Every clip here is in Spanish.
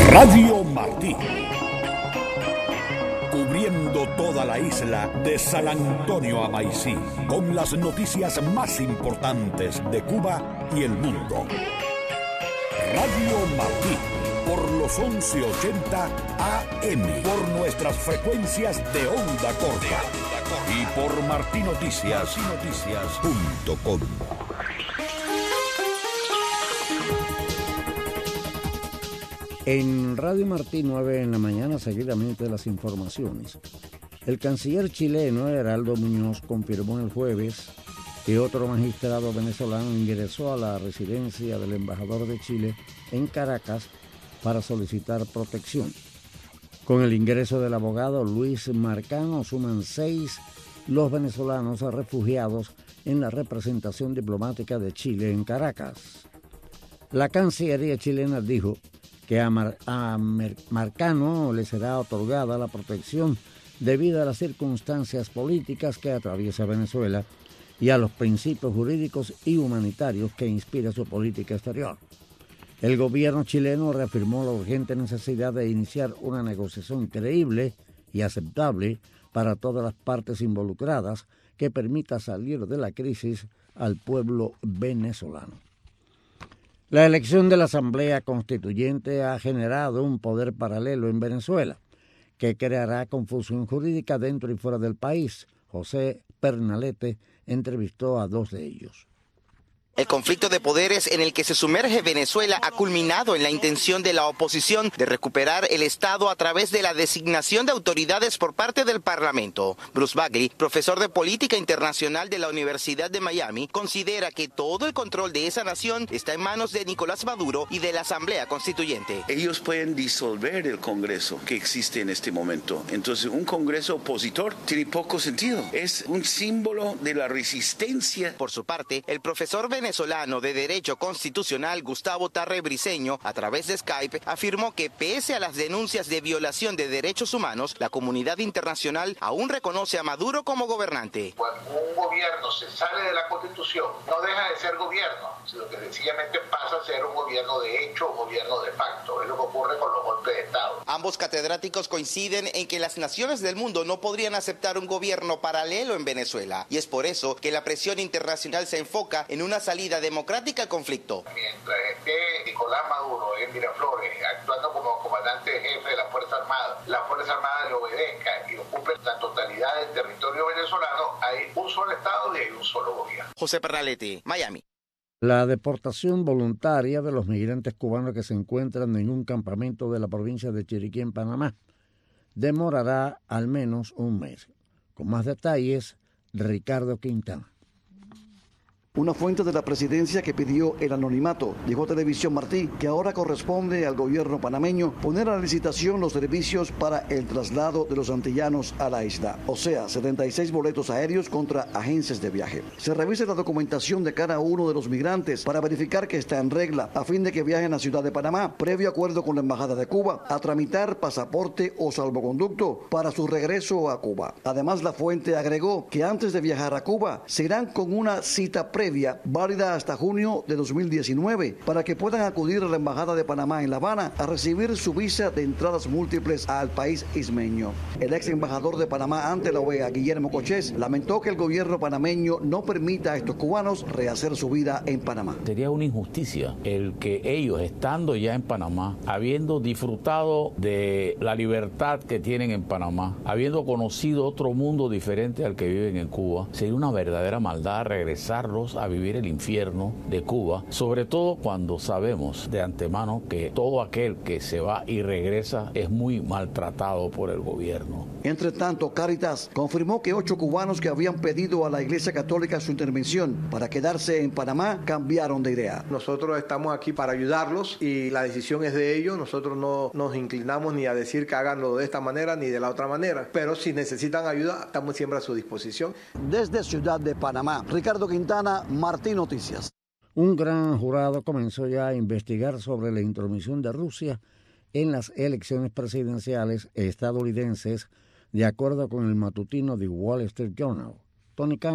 Radio Martí. Cubriendo toda la isla de San Antonio a Maicí, con las noticias más importantes de Cuba y el mundo. Radio Martí, por los 1180 AM, por nuestras frecuencias de onda corta y por martinoticias.com. En Radio Martí 9 en la mañana, seguidamente las informaciones. El canciller chileno Heraldo Muñoz confirmó el jueves que otro magistrado venezolano ingresó a la residencia del embajador de Chile en Caracas para solicitar protección. Con el ingreso del abogado Luis Marcano, suman 6 los venezolanos refugiados en la representación diplomática de Chile en Caracas. La Cancillería chilena dijo que a Marcano le será otorgada la protección debido a las circunstancias políticas que atraviesa Venezuela y a los principios jurídicos y humanitarios que inspira su política exterior. El gobierno chileno reafirmó la urgente necesidad de iniciar una negociación creíble y aceptable para todas las partes involucradas que permita salir de la crisis al pueblo venezolano. La elección de la Asamblea Constituyente ha generado un poder paralelo en Venezuela, que creará confusión jurídica dentro y fuera del país. José Pernalete entrevistó a 2 de ellos. El conflicto de poderes en el que se sumerge Venezuela ha culminado en la intención de la oposición de recuperar el Estado a través de la designación de autoridades por parte del Parlamento. Bruce Bagley, profesor de Política Internacional de la Universidad de Miami, considera que todo el control de esa nación está en manos de Nicolás Maduro y de la Asamblea Constituyente. Ellos pueden disolver el Congreso que existe en este momento. Entonces, un Congreso opositor tiene poco sentido. Es un símbolo de la resistencia. Por su parte, el profesor venezolano de Derecho Constitucional Gustavo Tarre Briceño, a través de Skype, afirmó que pese a las denuncias de violación de derechos humanos, la comunidad internacional aún reconoce a Maduro como gobernante. Cuando un gobierno se sale de la Constitución, no deja de ser gobierno, sino que sencillamente pasa a ser un gobierno de hecho o gobierno de facto. Es lo que ocurre con los golpes de Estado. Ambos catedráticos coinciden en que las naciones del mundo no podrían aceptar un gobierno paralelo en Venezuela, y es por eso que la presión internacional se enfoca en una salida democrática al conflicto. Mientras esté Nicolás Maduro en Miraflores actuando como comandante jefe de la Fuerza Armada le obedezcan y ocupen la totalidad del territorio venezolano, hay un solo Estado y hay un solo gobierno. José Pernalete, Miami. La deportación voluntaria de los migrantes cubanos que se encuentran en un campamento de la provincia de Chiriquí, en Panamá, demorará al menos un mes. Con más detalles, Ricardo Quintana. Una fuente de la presidencia que pidió el anonimato dijo a Televisión Martí que ahora corresponde al gobierno panameño poner a licitación los servicios para el traslado de los antillanos a la isla, o sea, 76 boletos aéreos contra agencias de viaje. Se revise la documentación de cada uno de los migrantes para verificar que está en regla, a fin de que viajen a Ciudad de Panamá, previo acuerdo con la Embajada de Cuba, a tramitar pasaporte o salvoconducto para su regreso a Cuba. Además, la fuente agregó que antes de viajar a Cuba, se irán con una cita previa válida hasta junio de 2019 para que puedan acudir a la Embajada de Panamá en La Habana a recibir su visa de entradas múltiples al país ismeño. El ex embajador de Panamá ante la OEA, Guillermo Cochés, lamentó que el gobierno panameño no permita a estos cubanos rehacer su vida en Panamá. Sería una injusticia el que ellos, estando ya en Panamá, habiendo disfrutado de la libertad que tienen en Panamá, habiendo conocido otro mundo diferente al que viven en Cuba, sería una verdadera maldad regresarlos a vivir el infierno de Cuba, sobre todo cuando sabemos de antemano que todo aquel que se va y regresa es muy maltratado por el gobierno. Entre tanto, Cáritas confirmó que 8 cubanos que habían pedido a la Iglesia Católica su intervención para quedarse en Panamá cambiaron de idea. Nosotros estamos aquí para ayudarlos y la decisión es de ellos. Nosotros no nos inclinamos ni a decir que háganlo de esta manera ni de la otra manera, pero si necesitan ayuda, estamos siempre a su disposición. Desde Ciudad de Panamá, Ricardo Quintana, Martí Noticias. Un gran jurado comenzó ya a investigar sobre la intromisión de Rusia en las elecciones presidenciales estadounidenses, de acuerdo con el matutino The Wall Street Journal. Tony Cannon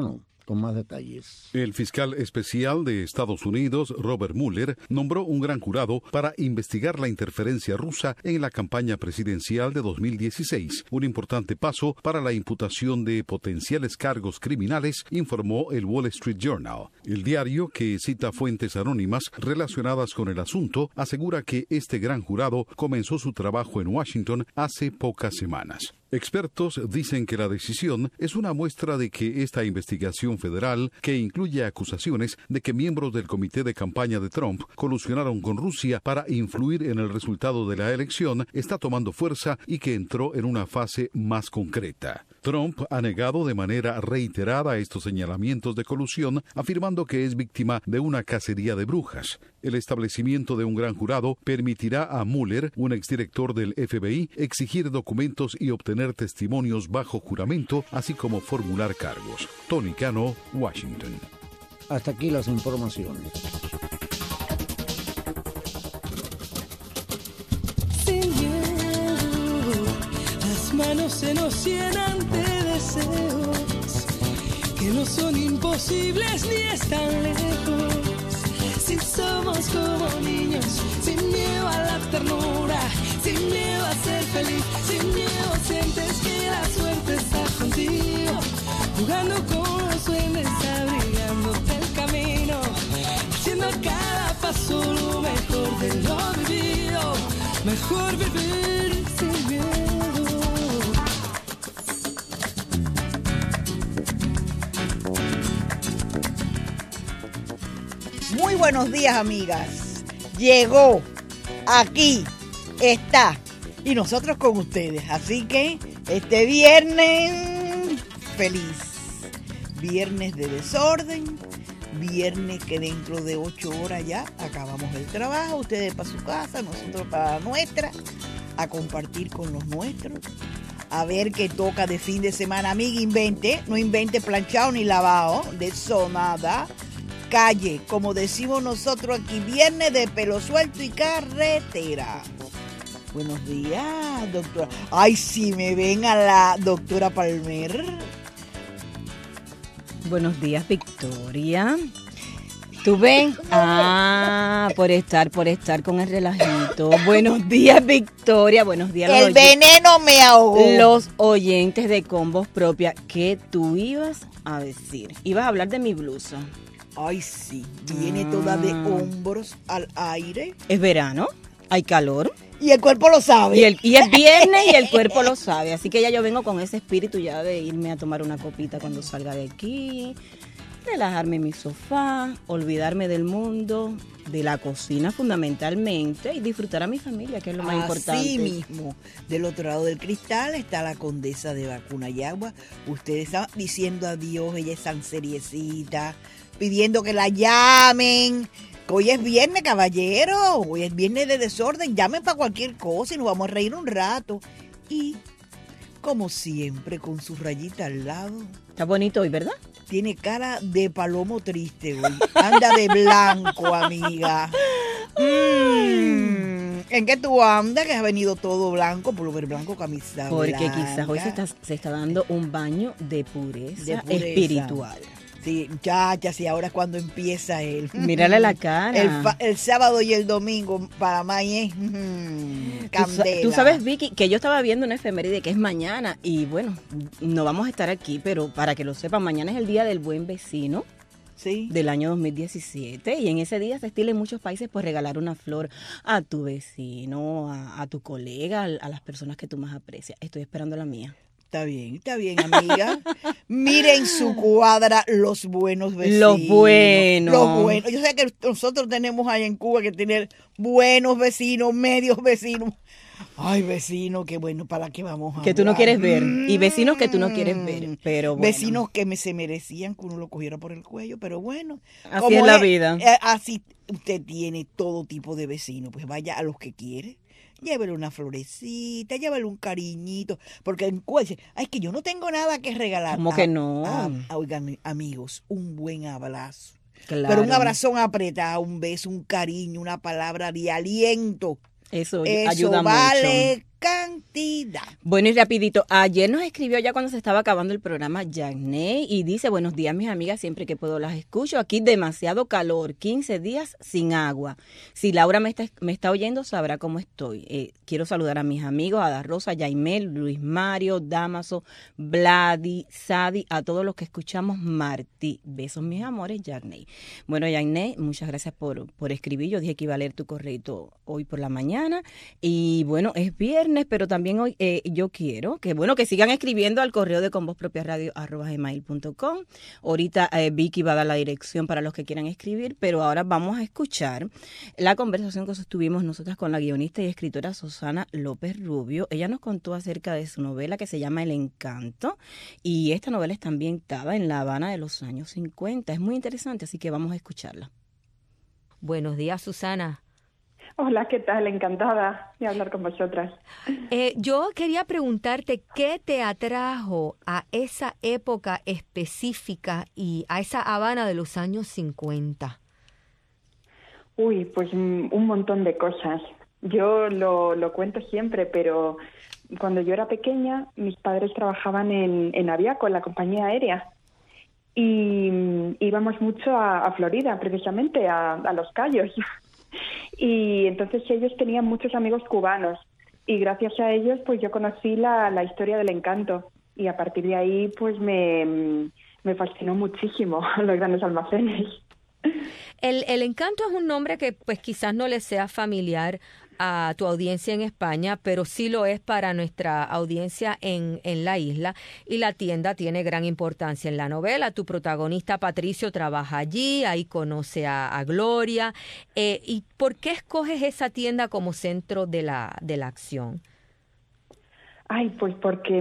con más detalles. El fiscal especial de Estados Unidos, Robert Mueller, nombró un gran jurado para investigar la interferencia rusa en la campaña presidencial de 2016, un importante paso para la imputación de potenciales cargos criminales, informó el Wall Street Journal. El diario, que cita fuentes anónimas relacionadas con el asunto, asegura que este gran jurado comenzó su trabajo en Washington hace pocas semanas. Expertos dicen que la decisión es una muestra de que esta investigación federal, que incluye acusaciones de que miembros del comité de campaña de Trump colusionaron con Rusia para influir en el resultado de la elección, está tomando fuerza y que entró en una fase más concreta. Trump ha negado de manera reiterada estos señalamientos de colusión, afirmando que es víctima de una cacería de brujas. El establecimiento de un gran jurado permitirá a Mueller, un exdirector del FBI, exigir documentos y obtener testimonios bajo juramento, así como formular cargos. Tony Cano, Washington. Hasta aquí las informaciones. Sin miedo, las manos se nos llenan de deseos que no son imposibles ni están lejos. Si somos como niños, sin miedo a la ternura, sin miedo a ser feliz, sin miedo sientes que la suerte está contigo, jugando con los duendes, abrigándote el camino, haciendo cada paso lo mejor de lo vivido, mejor vivir sin miedo. Muy buenos días, amigas. Llegó, aquí está, y nosotros con ustedes. Así que este viernes feliz, viernes de desorden, viernes que dentro de 8 horas ya acabamos el trabajo, ustedes para su casa, nosotros para la nuestra, a compartir con los nuestros, a ver qué toca de fin de semana. Amiga, no invente planchado ni lavado, de eso nada. Calle, como decimos nosotros aquí, viernes de pelo suelto y carretera. Buenos días, doctora. Ay, si me ven a la doctora Palmer. Buenos días, Victoria. ¿Tú ven? Por estar con el relajito. Buenos días, Victoria. Buenos días. El veneno me ahogó. Los oyentes de Combos Propia, ¿qué tú ibas a decir? Ibas a hablar de mi blusa. Ay, sí, viene toda de hombros al aire. Es verano, hay calor. Y el cuerpo lo sabe. Y es viernes y el cuerpo lo sabe. Así que ya yo vengo con ese espíritu ya de irme a tomar una copita cuando salga de aquí, relajarme en mi sofá, olvidarme del mundo, de la cocina fundamentalmente y disfrutar a mi familia, que es lo más importante. Así mismo, del otro lado del cristal está la condesa de Vacunayagua. Ustedes están diciendo adiós, ella es tan seriecita, pidiendo que la llamen. Hoy es viernes, caballero. Hoy es viernes de desorden. Llamen para cualquier cosa y nos vamos a reír un rato. Y, como siempre, con su rayita al lado. Está bonito hoy, ¿verdad? Tiene cara de palomo triste hoy. Anda de blanco, amiga. ¿En qué tú andas? Que has venido todo blanco, pullover blanco, camisa porque blanca. Porque quizás hoy se está dando un baño de pureza espiritual. Sí, muchachas, y ahora es cuando empieza el... Mírale la cara. El sábado y el domingo para May candela. Tú sabes, Vicky, que yo estaba viendo una efeméride que es mañana y bueno, no vamos a estar aquí, pero para que lo sepan, mañana es el Día del Buen Vecino. Sí. Del año 2017 y en ese día se estila en muchos países por regalar una flor a tu vecino, a tu colega, a las personas que tú más aprecias. Estoy esperando la mía. Está bien, amiga. Miren su cuadra los buenos vecinos. Los buenos. Yo sé que nosotros tenemos ahí en Cuba que tener buenos vecinos, medios vecinos. Ay, vecino, qué bueno, ¿para qué vamos a que tú no quieres ver. Y vecinos que tú no quieres ver, pero bueno. Vecinos que se merecían que uno lo cogiera por el cuello, pero bueno. Así es la vida. Así usted tiene todo tipo de vecinos, pues vaya a los que quiere. Llévele una florecita, llévele un cariñito, porque en Cuba dice, ay, que yo no tengo nada que regalar. ¿Cómo que no? Oigan, amigos, un buen abrazo. Claro. Pero un abrazón apretado, un beso, un cariño, una palabra de aliento. Eso ayuda vale mucho. cantidad. Bueno, y rapidito, ayer nos escribió ya cuando se estaba acabando el programa Yarney y dice, buenos días mis amigas, siempre que puedo las escucho, aquí demasiado calor, 15 días sin agua. Si Laura me está oyendo, sabrá cómo estoy. Quiero saludar a mis amigos, a Da Rosa, Yaimel, Luis Mario, Damaso, Vladi, Sadi, a todos los que escuchamos Martí. Besos mis amores, Yarney. Bueno, Yarney, muchas gracias por escribir. Yo dije que iba a leer tu correo hoy por la mañana y bueno, es viernes, pero también hoy yo quiero que sigan escribiendo al correo de convozpropiaradio@gmail.com. Ahorita Vicky va a dar la dirección para los que quieran escribir, pero ahora vamos a escuchar la conversación que sostuvimos nosotras con la guionista y escritora Susana López Rubio. Ella nos contó acerca de su novela que se llama El Encanto y esta novela está ambientada en La Habana de los años 50. Es muy interesante, así que vamos a escucharla. Buenos días, Susana. Hola, ¿qué tal? Encantada de hablar con vosotras. Yo quería preguntarte qué te atrajo a esa época específica y a esa Habana de los años 50. Uy, pues un montón de cosas. Yo lo cuento siempre, pero cuando yo era pequeña, mis padres trabajaban en Aviaco, en la compañía aérea. Y íbamos mucho a Florida, precisamente, a Los Cayos. Y entonces ellos tenían muchos amigos cubanos y gracias a ellos pues yo conocí la historia del Encanto y a partir de ahí pues me fascinó muchísimo los grandes almacenes. El Encanto es un nombre que pues quizás no le sea familiar a tu audiencia en España, pero sí lo es para nuestra audiencia en la isla, y la tienda tiene gran importancia en la novela. Tu protagonista Patricio trabaja allí, ahí conoce a Gloria. ¿Y por qué escoges esa tienda como centro de la acción? Ay, pues porque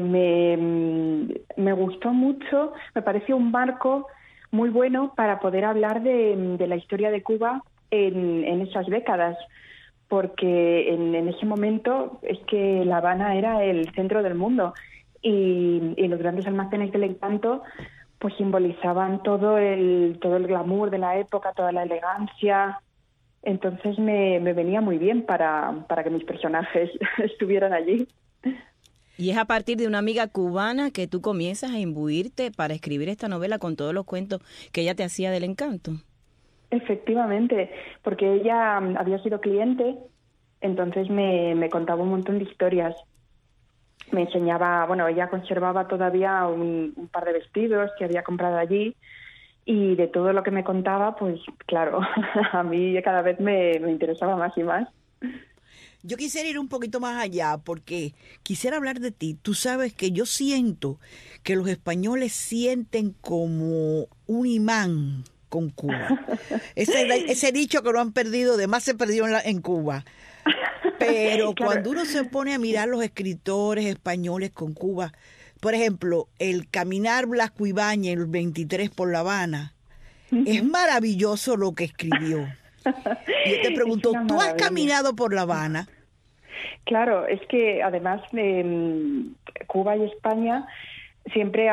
me gustó mucho, me pareció un marco muy bueno para poder hablar de la historia de Cuba en esas décadas, porque en ese momento es que La Habana era el centro del mundo y los grandes almacenes del Encanto pues simbolizaban todo el glamour de la época, toda la elegancia. Entonces me venía muy bien para que mis personajes estuvieran allí. Y es a partir de una amiga cubana que tú comienzas a imbuirte para escribir esta novela con todos los cuentos que ella te hacía del Encanto. Efectivamente, porque ella había sido cliente, entonces me contaba un montón de historias. Me enseñaba, ella conservaba todavía un par de vestidos que había comprado allí y de todo lo que me contaba, pues claro, a mí cada vez me interesaba más y más. Yo quisiera ir un poquito más allá porque quisiera hablar de ti. Tú sabes que yo siento que los españoles sienten como un imán con Cuba. Ese dicho que no han perdido, además se perdió en Cuba. Pero claro, cuando uno se pone a mirar los escritores españoles con Cuba, por ejemplo, el Caminar Blasco Ibáñez, el 23 por La Habana, es maravilloso lo que escribió. Y yo te pregunto, ¿tú has caminado por La Habana? Claro, es que además Cuba y España siempre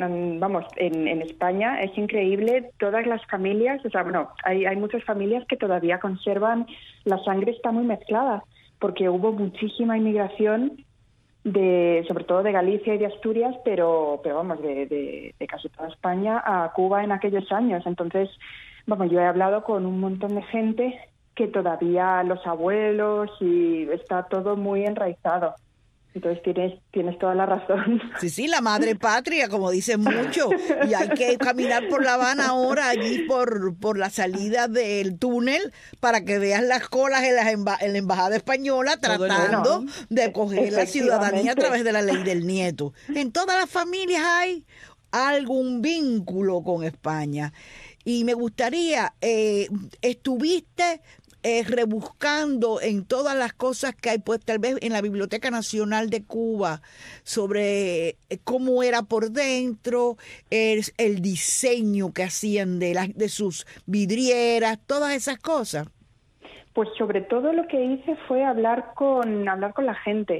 en España es increíble, todas las familias, hay muchas familias que todavía conservan, la sangre está muy mezclada, porque hubo muchísima inmigración sobre todo de Galicia y de Asturias, pero de casi toda España a Cuba en aquellos años. Entonces, yo he hablado con un montón de gente que todavía los abuelos y está todo muy enraizado. Entonces tienes toda la razón. Sí, la madre patria, como dicen mucho. Y hay que caminar por La Habana ahora, allí por la salida del túnel, para que veas las colas en la embajada española tratando de coger la ciudadanía a través de la ley del nieto. En todas las familias hay algún vínculo con España. Y me gustaría, estuviste rebuscando en todas las cosas que hay, pues tal vez en la Biblioteca Nacional de Cuba, sobre cómo era por dentro, el diseño que hacían de sus vidrieras, todas esas cosas. Pues sobre todo lo que hice fue hablar con la gente,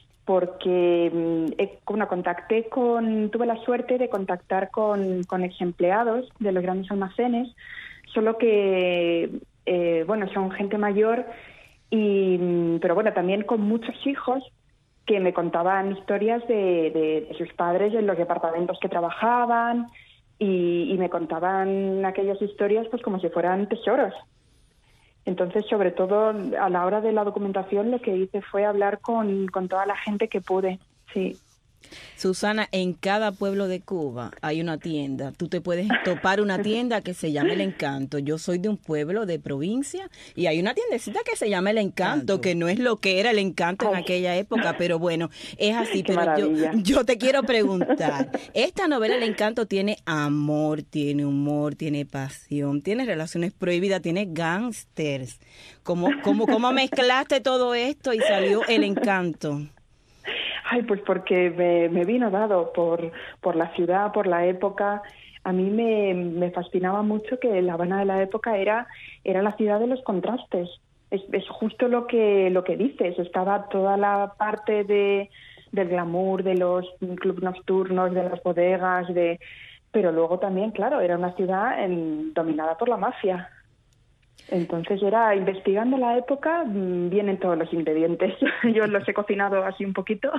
porque tuve la suerte de contactar con ex empleados de los grandes almacenes, solo que son gente mayor, pero también con muchos hijos que me contaban historias de sus padres en los departamentos que trabajaban y me contaban aquellas historias pues como si fueran tesoros. Entonces, sobre todo a la hora de la documentación, lo que hice fue hablar con toda la gente que pude, sí. Susana, en cada pueblo de Cuba hay una tienda. Tú te puedes topar una tienda que se llama El Encanto. Yo soy de un pueblo de provincia y hay una tiendecita que se llama El Encanto, que no es lo que era El Encanto en aquella época, pero bueno, es así. Qué pero yo te quiero preguntar, esta novela El Encanto tiene amor, tiene humor, tiene pasión, tiene relaciones prohibidas, tiene gángsters. ¿Cómo mezclaste todo esto y salió El Encanto? Ay, pues porque me vino dado por la ciudad, por la época. A mí me fascinaba mucho que La Habana de la época era la ciudad de los contrastes. Es justo lo que dices. Estaba toda la parte del glamour, de los clubes nocturnos, de las bodegas, pero luego también, claro, era una ciudad dominada por la mafia. Entonces investigando la época, vienen todos los ingredientes. Yo los he cocinado así un poquito.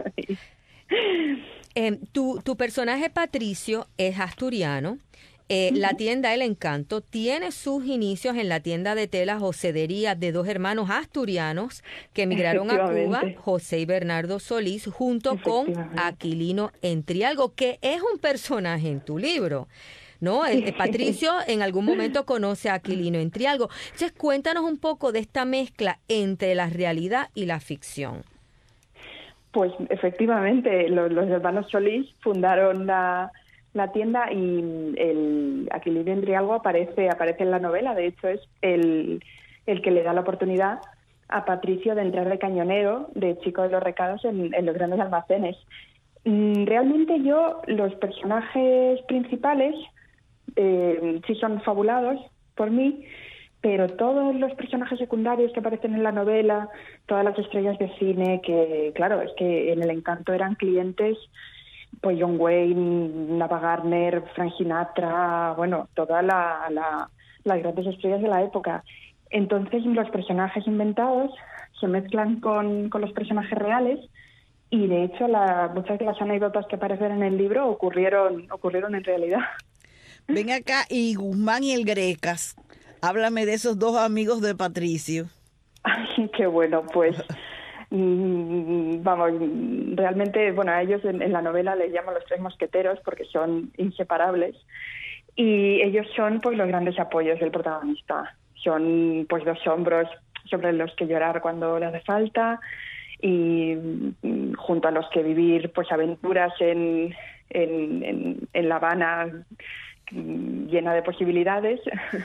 Tu personaje Patricio es asturiano. La tienda El Encanto tiene sus inicios en la tienda de telas o sedería de dos hermanos asturianos que emigraron a Cuba, José y Bernardo Solís, junto con Aquilino Entrialgo, que es un personaje en tu libro, ¿no? Patricio en algún momento conoce a Aquilino Entrialgo. Entonces, cuéntanos un poco de esta mezcla entre la realidad y la ficción. Pues efectivamente, los hermanos Solís fundaron la tienda y el Aquilino Entrialgo aparece en la novela. De hecho, es el que le da la oportunidad a Patricio de entrar de cañonero, de chico de los recados en los grandes almacenes. Realmente los personajes principales sí son fabulados por mí, pero todos los personajes secundarios que aparecen en la novela, todas las estrellas de cine, que claro, es que en El Encanto eran clientes, pues John Wayne, Ava Gardner, Frank Sinatra, bueno, todas las grandes estrellas de la época. Entonces los personajes inventados se mezclan con los personajes reales y de hecho muchas de las anécdotas que aparecen en el libro ocurrieron en realidad. Ven acá, y Guzmán y el Grecas, háblame de esos dos amigos de Patricio. Ay, qué bueno, pues vamos, realmente, bueno, a ellos en la novela les llaman los tres mosqueteros porque son inseparables y ellos son pues los grandes apoyos del protagonista. Son pues dos hombros sobre los que llorar cuando le hace falta y junto a los que vivir pues aventuras en La Habana llena de posibilidades.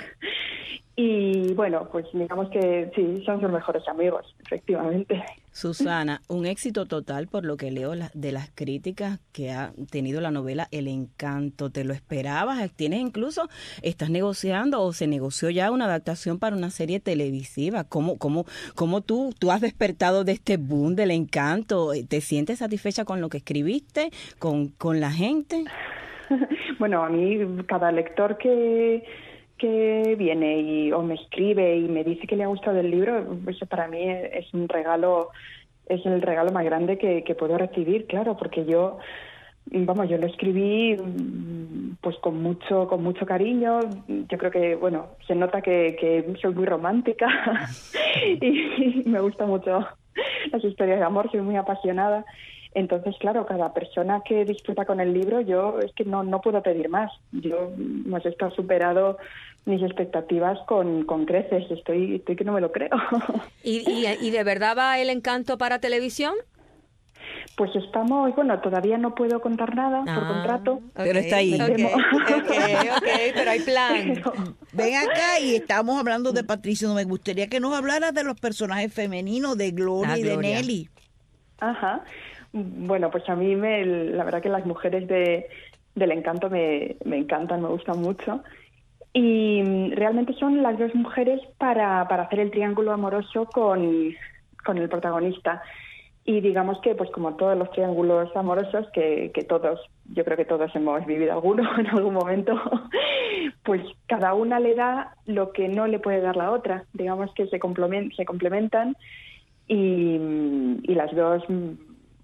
Y bueno, pues digamos que sí, son sus mejores amigos, efectivamente. Susana, un éxito total por lo que leo de las críticas que ha tenido la novela El Encanto. ¿Te lo esperabas? Estás negociando o se negoció ya una adaptación para una serie televisiva. ¿Cómo tú has despertado de este boom del Encanto? ¿Te sientes satisfecha con lo que escribiste, con la gente? Bueno, a mí cada lector que viene o me escribe y me dice que le ha gustado el libro, eso para mí es un regalo, es el regalo más grande que puedo recibir, claro, porque yo lo escribí pues con mucho cariño. Yo creo que, bueno, se nota que soy muy romántica y me gustan mucho las historias de amor, soy muy apasionada. Entonces, claro, cada persona que disfruta con el libro, yo es que no puedo pedir más. Yo esto ha superado mis expectativas con creces. Estoy que no me lo creo. ¿Y de verdad va El Encanto para televisión? Pues estamos, bueno, todavía no puedo contar nada por contrato. Pero está ahí. Okay, pero hay plan. Ven acá y estamos hablando de Patricio. Me gustaría que nos hablaras de los personajes femeninos de Gloria y de Nelly. Ajá. Bueno, pues a mí la verdad que las mujeres del Encanto me encantan, me gustan mucho. Y realmente son las dos mujeres para hacer el triángulo amoroso con el protagonista. Y digamos que, pues como todos los triángulos amorosos, que todos, yo creo que todos hemos vivido alguno en algún momento, pues cada una le da lo que no le puede dar la otra. Digamos que se complementan y las dos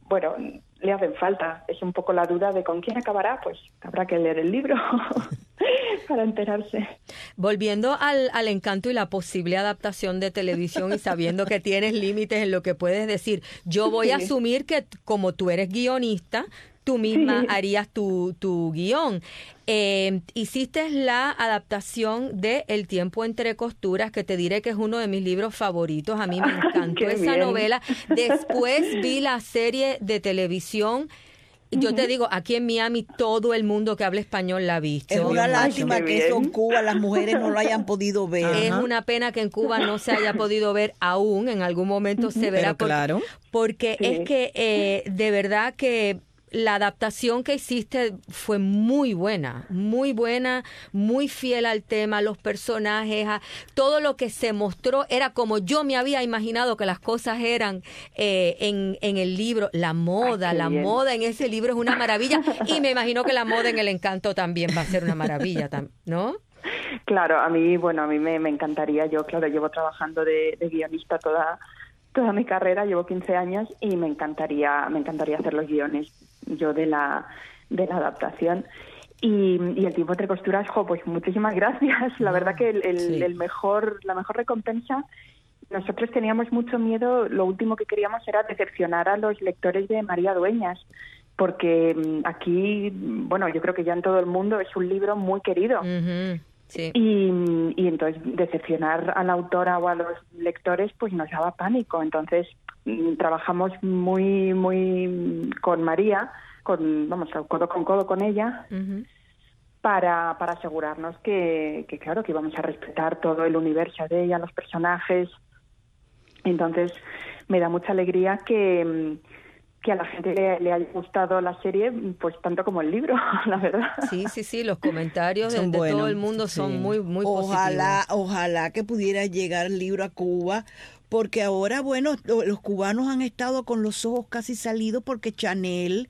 bueno, le hacen falta. Es un poco la duda de con quién acabará, pues habrá que leer el libro para enterarse. Volviendo al Encanto y la posible adaptación de televisión y sabiendo que tienes límites en lo que puedes decir, yo voy a asumir que como tú eres guionista, tú misma harías tu guión. Hiciste la adaptación de El tiempo entre costuras, que te diré que es uno de mis libros favoritos. A mí me encantó esa novela. Después vi la serie de televisión. Yo te digo, aquí en Miami todo el mundo que habla español la ha visto. Es una lástima que eso en Cuba las mujeres no lo hayan podido ver. Es una pena que en Cuba no se haya podido ver aún. En algún momento se verá. Porque es que de verdad que la adaptación que hiciste fue muy buena, muy fiel al tema, los personajes, todo lo que se mostró era como yo me había imaginado que las cosas eran en el libro. La moda en ese libro es una maravilla y me imagino que la moda en El Encanto también va a ser una maravilla, ¿no? Claro, a mí me encantaría. Yo, claro, llevo trabajando de guionista toda mi carrera, llevo 15 años y me encantaría hacer los guiones yo de la adaptación. Y El tiempo entre costuras, pues muchísimas gracias. La verdad que la mejor recompensa, nosotros teníamos mucho miedo, lo último que queríamos era decepcionar a los lectores de María Dueñas, porque aquí, bueno, yo creo que ya en todo el mundo es un libro muy querido. Sí. Y entonces decepcionar a la autora o a los lectores pues nos daba pánico. Entonces trabajamos muy con María, codo con codo con ella, para asegurarnos que claro, que íbamos a respetar todo el universo de ella, los personajes. Entonces me da mucha alegría que a la gente le haya gustado la serie, pues tanto como el libro, la verdad. Sí, los comentarios de todo el mundo son muy positivos. Ojalá que pudiera llegar el libro a Cuba, porque ahora, bueno, los cubanos han estado con los ojos casi salidos porque Chanel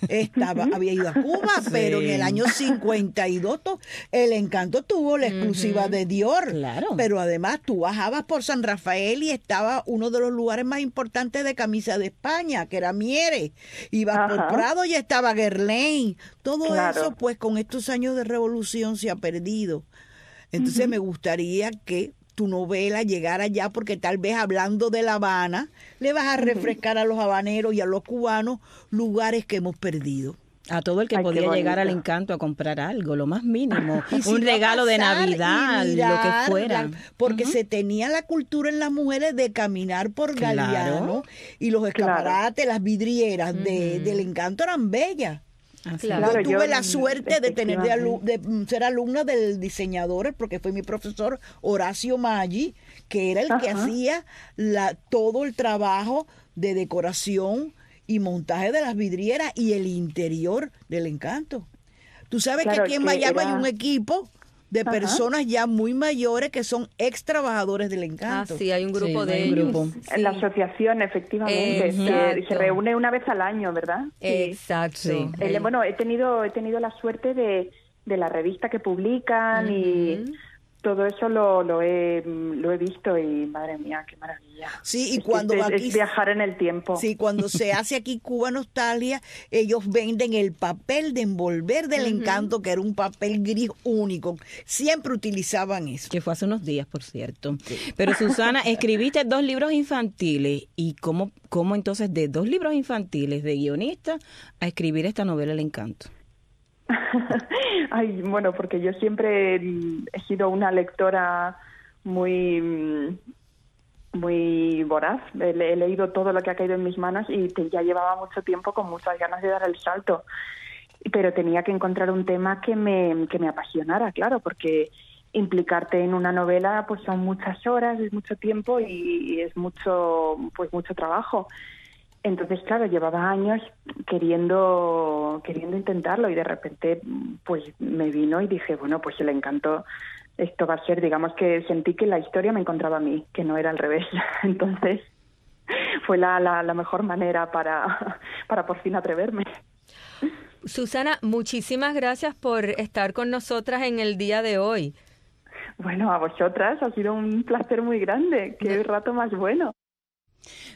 había ido a Cuba, pero en el año 52 El Encanto tuvo la exclusiva de Dior. Claro. Pero además tú bajabas por San Rafael y estaba uno de los lugares más importantes de camisa de España, que era Mieres. Ibas por Prado y estaba Guerlain. Todo eso, pues con estos años de revolución se ha perdido. Entonces me gustaría que tu novela llegara allá, porque tal vez hablando de La Habana le vas a refrescar a los habaneros y a los cubanos lugares que hemos perdido. A todo el que podía llegar al Encanto a comprar algo, lo más mínimo, un regalo de Navidad, lo que fuera. Porque se tenía la cultura en las mujeres de caminar por Galeano y los escaparates, las vidrieras del Encanto eran bellas. Claro, yo tuve la suerte de ser alumna del diseñador, porque fue mi profesor Horacio Maggi, que era el que hacía todo el trabajo de decoración y montaje de las vidrieras y el interior del Encanto. Tú sabes que aquí en Miami hay un equipo de personas ya muy mayores que son ex trabajadores del Encanto. Sí, hay un grupo de ellos. La asociación, efectivamente, se reúne una vez al año, ¿verdad? Exacto. Sí. Bueno, he tenido la suerte de la revista que publican y todo eso lo he visto y madre mía, qué maravilla. Sí, y cuando es viajar en el tiempo. Sí, cuando se hace aquí Cuba Nostalgia, ellos venden el papel de envolver del Encanto, que era un papel gris único. Siempre utilizaban eso. Que fue hace unos días, por cierto. Sí. Pero Susana, escribiste 2 libros infantiles. ¿Y cómo entonces de 2 libros infantiles de guionista a escribir esta novela El Encanto? Ay, bueno, porque yo siempre he sido una lectora muy voraz. He leído todo lo que ha caído en mis manos y ya llevaba mucho tiempo con muchas ganas de dar el salto. Pero tenía que encontrar un tema que me apasionara, claro, porque implicarte en una novela pues son muchas horas, es mucho tiempo y es mucho trabajo. Entonces, claro, llevaba años queriendo intentarlo y de repente pues me vino y dije, bueno, pues El Encanto, esto va a ser, digamos que sentí que la historia me encontraba a mí, que no era al revés. Entonces fue la mejor manera para por fin atreverme. Susana, muchísimas gracias por estar con nosotras en el día de hoy. Bueno, a vosotras ha sido un placer muy grande. Qué rato más bueno.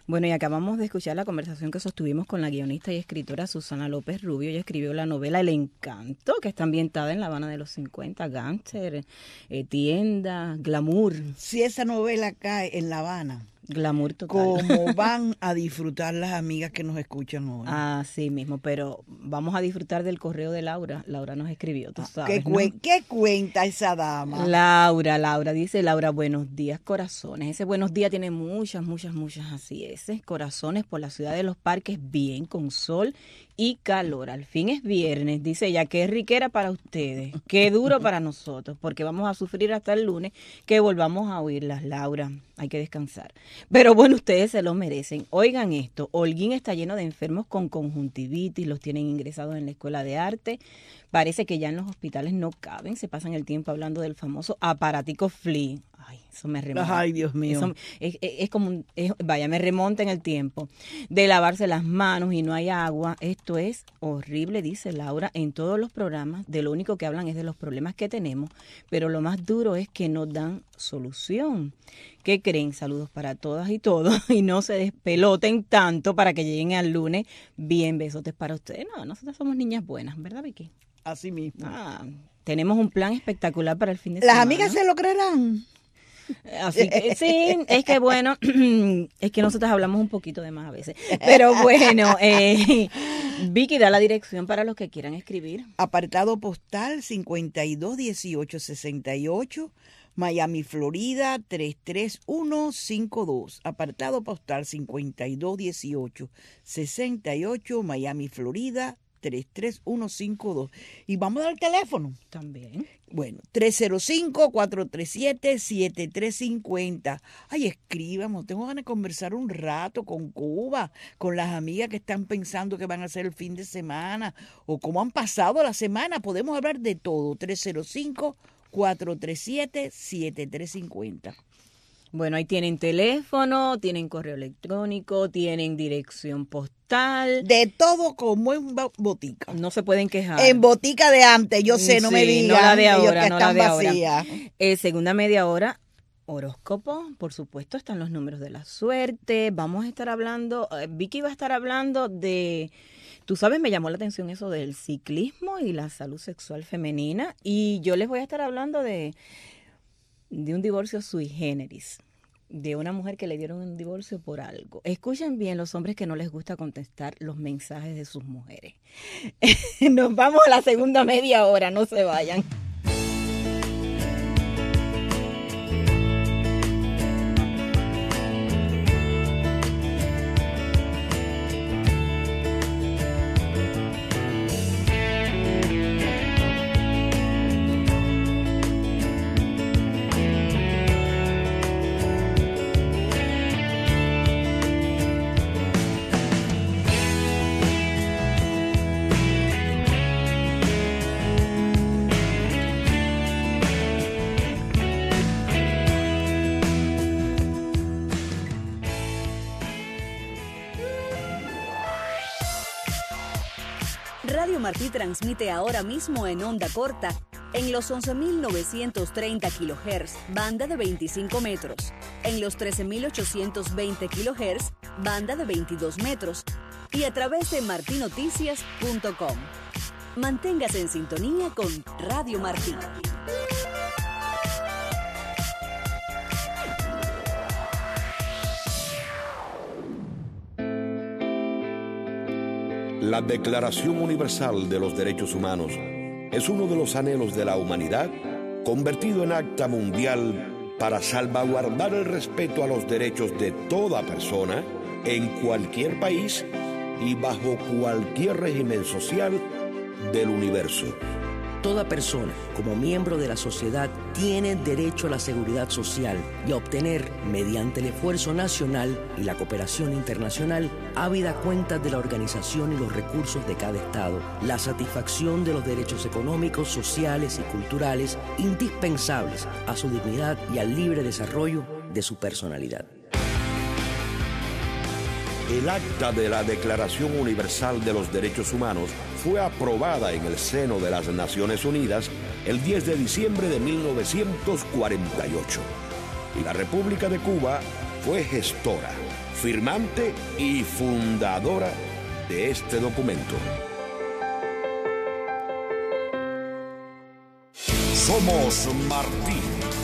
Bueno, y acabamos de escuchar la conversación que sostuvimos con la guionista y escritora Susana López Rubio. Ella escribió la novela El Encanto, que está ambientada en La Habana de los 50, gángster, tienda, glamour. Si esa novela cae en La Habana, glamour total. ¿Cómo van a disfrutar las amigas que nos escuchan hoy? Así mismo, pero vamos a disfrutar del correo de Laura. Laura nos escribió, tú sabes, ¿Qué cuenta esa dama? Laura, dice Laura, buenos días, corazones. Ese buenos días tiene muchas, así es. Corazones por la ciudad de los parques, bien, con sol y calor. Al fin es viernes, dice ella, qué riquera para ustedes, qué duro para nosotros, porque vamos a sufrir hasta el lunes que volvamos a oírlas, Laura. Hay que descansar. Pero bueno, ustedes se lo merecen. Oigan esto, Holguín está lleno de enfermos con conjuntivitis, los tienen ingresados en la escuela de arte. Parece que ya en los hospitales no caben, se pasan el tiempo hablando del famoso aparatico Flea. Ay, eso me remonta. Ay, Dios mío. Eso es como, vaya, me remonta en el tiempo. De lavarse las manos y no hay agua. Esto es horrible, dice Laura, en todos los programas. De lo único que hablan es de los problemas que tenemos, pero lo más duro es que no dan solución. ¿Qué creen? Saludos para todas y todos y no se despeloten tanto para que lleguen al lunes. Bien, besotes para ustedes. No, nosotros somos niñas buenas, ¿verdad, Vicky? Así mismo. Tenemos un plan espectacular para el fin de semana. Las amigas se lo creerán. Así que sí, es que bueno, es que nosotros hablamos un poquito de más a veces. Pero bueno, Vicky, da la dirección para los que quieran escribir. Apartado postal 521868, Miami, Florida 33152. Apartado postal 521868, Miami, Florida 33152. Y vamos a dar el teléfono. También. Bueno, 305-437-7350. Ay, escríbamos. Tengo ganas de conversar un rato con Cuba, con las amigas que están pensando que van a hacer el fin de semana o cómo han pasado la semana. Podemos hablar de todo. 305-437-7350. Bueno, ahí tienen teléfono, tienen correo electrónico, tienen dirección postal. De todo como en botica. No se pueden quejar. En botica de antes, yo sé, no me digan. No la de ahora, que no están la de vacías. ahora. Segunda media hora, horóscopo, por supuesto, están los números de la suerte. Vamos a estar hablando, Vicky va a estar hablando de... Tú sabes, me llamó la atención eso del ciclismo y la salud sexual femenina. Y yo les voy a estar hablando de un divorcio sui generis, de una mujer que le dieron un divorcio por algo. Escuchen bien los hombres que no les gusta contestar los mensajes de sus mujeres. Nos vamos a la segunda media hora, no se vayan. Radio Martí transmite ahora mismo en onda corta en los 11.930 kHz, banda de 25 metros, en los 13.820 kHz, banda de 22 metros, y a través de martinoticias.com. Manténgase en sintonía con Radio Martí. La Declaración Universal de los Derechos Humanos es uno de los anhelos de la humanidad convertido en acta mundial para salvaguardar el respeto a los derechos de toda persona en cualquier país y bajo cualquier régimen social del universo. Toda persona, como miembro de la sociedad, tiene derecho a la seguridad social y a obtener, mediante el esfuerzo nacional y la cooperación internacional, ávida cuenta de la organización y los recursos de cada Estado, la satisfacción de los derechos económicos, sociales y culturales indispensables a su dignidad y al libre desarrollo de su personalidad. El acta de la Declaración Universal de los Derechos Humanos fue aprobada en el seno de las Naciones Unidas el 10 de diciembre de 1948. Y la República de Cuba fue gestora, firmante y fundadora de este documento. Somos Martí.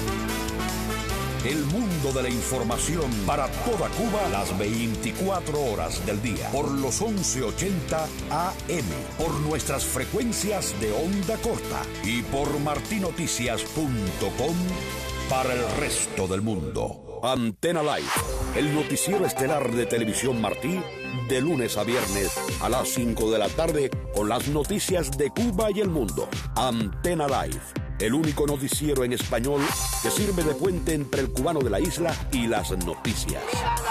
El mundo de la información para toda Cuba las 24 horas del día. Por los 1180 AM. Por nuestras frecuencias de onda corta. Y por martinoticias.com para el resto del mundo. Antena Live. El noticiero estelar de Televisión Martí. De lunes a viernes a las 5 de la tarde. Con las noticias de Cuba y el mundo. Antena Live. El único noticiero en español que sirve de puente entre el cubano de la isla y las noticias.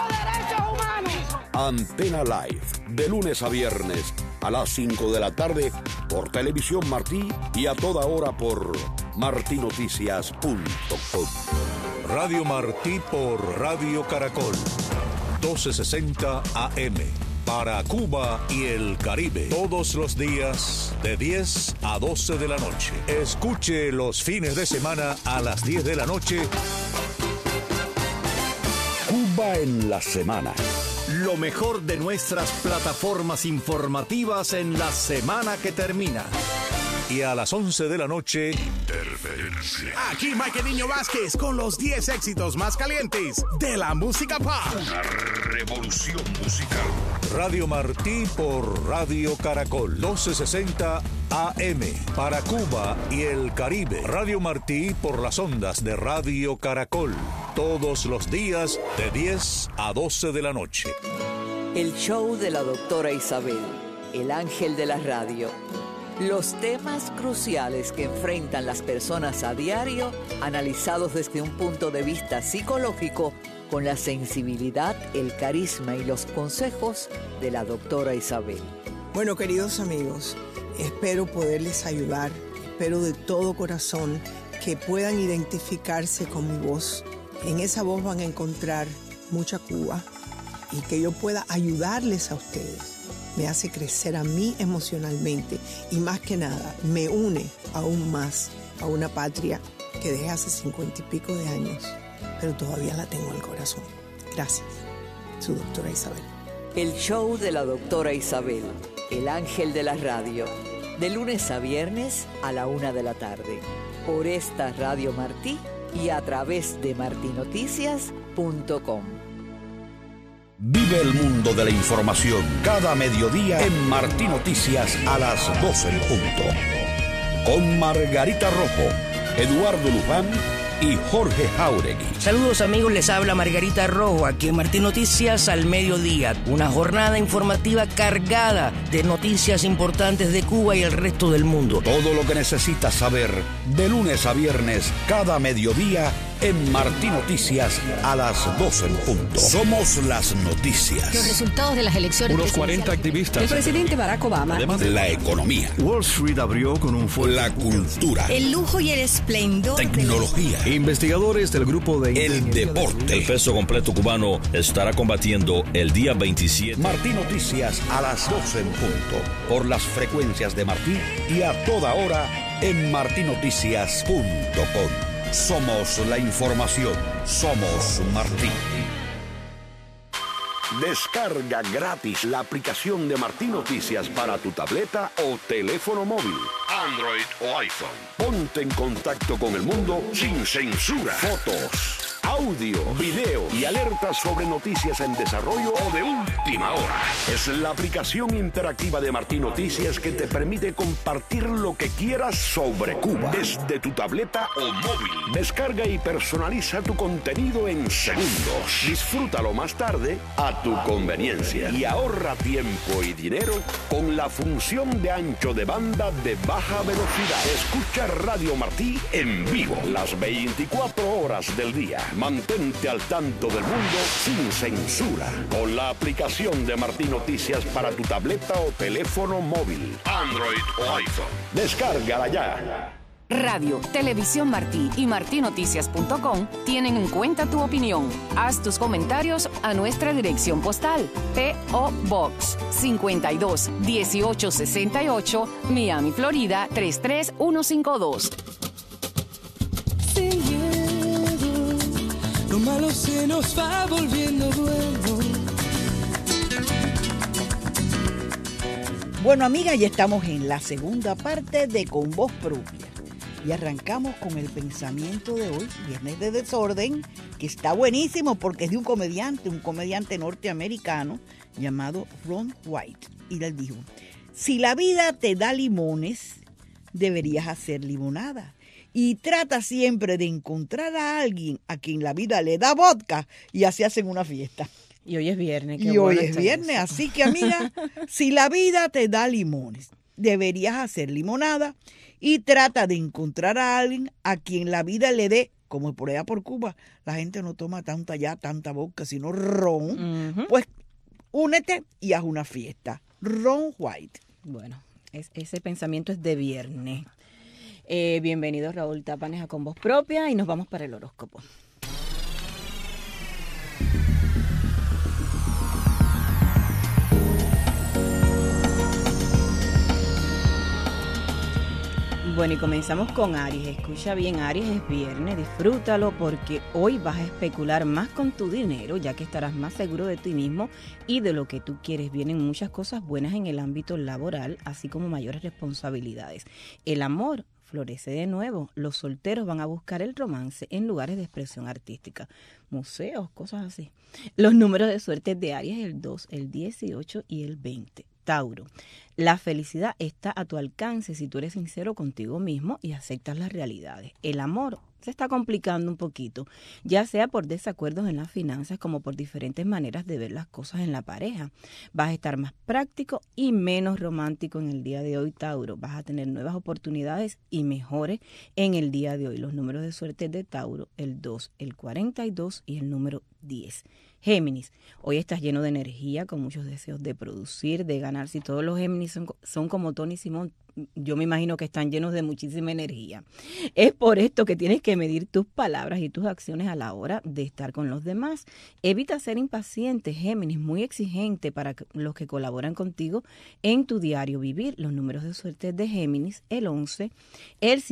Antena Live, de lunes a viernes a las 5 de la tarde por Televisión Martí y a toda hora por martinoticias.com. Radio Martí por Radio Caracol, 1260 AM. Para Cuba y el Caribe, todos los días de 10 a 12 de la noche. Escuche los fines de semana a las 10 de la noche. Cuba en la semana. Lo mejor de nuestras plataformas informativas en la semana que termina. Y a las 11 de la noche, Interferencia. Aquí Mike Niño Vázquez con los 10 éxitos más calientes de la música pop. Una revolución musical. Radio Martí por Radio Caracol, 1260 AM. Para Cuba y el Caribe. Radio Martí por las ondas de Radio Caracol. Todos los días de 10 a 12 de la noche. El show de la doctora Isabel, el ángel de la radio. Los temas cruciales que enfrentan las personas a diario, analizados desde un punto de vista psicológico, con la sensibilidad, el carisma y los consejos de la doctora Isabel. Bueno, queridos amigos, espero poderles ayudar, espero de todo corazón que puedan identificarse con mi voz. En esa voz van a encontrar mucha Cuba y que yo pueda ayudarles a ustedes. Me hace crecer a mí emocionalmente y más que nada me une aún más a una patria que dejé hace 50 y pico de años, pero todavía la tengo en el corazón. Gracias, su doctora Isabel. El show de la doctora Isabel, el ángel de la radio, de lunes a viernes a la 1 de la tarde, por esta Radio Martí y a través de martinoticias.com. Vive el mundo de la información cada mediodía en Martí Noticias a las 12 en punto. Con Margarita Rojo, Eduardo Luján y Jorge Jauregui. Saludos amigos, les habla Margarita Rojo aquí en Martí Noticias al mediodía. Una jornada informativa cargada de noticias importantes de Cuba y el resto del mundo. Todo lo que necesitas saber de lunes a viernes cada mediodía en Martí Noticias a las 12 en punto. Somos las noticias. Los resultados de las elecciones. Unos 40 activistas. El presidente Barack Obama. Además, la economía. Wall Street abrió con un fuerte. La cultura. El lujo y el esplendor. Tecnología. Investigadores del grupo de... El deporte. El peso completo cubano estará combatiendo el día 27. Martí Noticias a las 12 en punto. Por las frecuencias de Martí y a toda hora en martinoticias.com. Somos la información. Somos Martí. Descarga gratis la aplicación de Martí Noticias para tu tableta o teléfono móvil, Android o iPhone. Ponte en contacto con el mundo sin censura. Fotos, audio, video y alertas sobre noticias en desarrollo o de última hora. Es la aplicación interactiva de Martí Noticias que te permite compartir lo que quieras sobre Cuba desde tu tableta o móvil. Descarga y personaliza tu contenido en segundos. Disfrútalo más tarde a tu conveniencia y ahorra tiempo y dinero con la función de ancho de banda de baja velocidad. Escucha Radio Martí en vivo las 24 horas del día. Mantente al tanto del mundo sin censura con la aplicación de Martí Noticias para tu tableta o teléfono móvil, Android o iPhone. Descárgala ya. Radio, Televisión Martí y martinoticias.com tienen en cuenta tu opinión. Haz tus comentarios a nuestra dirección postal. P.O. Box 52 1868, Miami, Florida 33152. Sin miedo, lo malo se nos va volviendo bueno. Bueno, amigas, ya estamos en la segunda parte de Con Voz Propia. Y arrancamos con el pensamiento de hoy, Viernes de Desorden, que está buenísimo porque es de un comediante norteamericano llamado Ron White. Y él dijo, si la vida te da limones, deberías hacer limonada. Y trata siempre de encontrar a alguien a quien la vida le da vodka y así hacen una fiesta. Y hoy es viernes. Y hoy es viernes, así que amiga, si la vida te da limones, deberías hacer limonada y trata de encontrar a alguien a quien la vida le dé, como por allá por Cuba, la gente no toma tanta vodka, sino ron, pues únete y haz una fiesta. Ron White. Bueno, ese pensamiento es de viernes. Bienvenido Raúl Tapanes a Con Voz Propia y nos vamos para el horóscopo. Bueno, y comenzamos con Aries. Escucha bien, Aries, es viernes, disfrútalo porque hoy vas a especular más con tu dinero, ya que estarás más seguro de ti mismo y de lo que tú quieres. Vienen muchas cosas buenas en el ámbito laboral, así como mayores responsabilidades. El amor florece de nuevo. Los solteros van a buscar el romance en lugares de expresión artística, museos, cosas así. Los números de suerte de Aries, el 2, el 18 y el 20. Tauro, la felicidad está a tu alcance si tú eres sincero contigo mismo y aceptas las realidades. El amor se está complicando un poquito, ya sea por desacuerdos en las finanzas como por diferentes maneras de ver las cosas en la pareja. Vas a estar más práctico y menos romántico en el día de hoy, Tauro. Vas a tener nuevas oportunidades y mejores en el día de hoy. Los números de suerte de Tauro, el 2, el 42 y el número 10. Géminis, hoy estás lleno de energía, con muchos deseos de producir, de ganar. Si todos los Géminis son como Tony Simón, yo me imagino que están llenos de muchísima energía. Es por esto que tienes que medir tus palabras y tus acciones a la hora de estar con los demás. Evita ser impaciente, Géminis, muy exigente para los que colaboran contigo en tu diario vivir. Los números de suerte de Géminis, el 11, el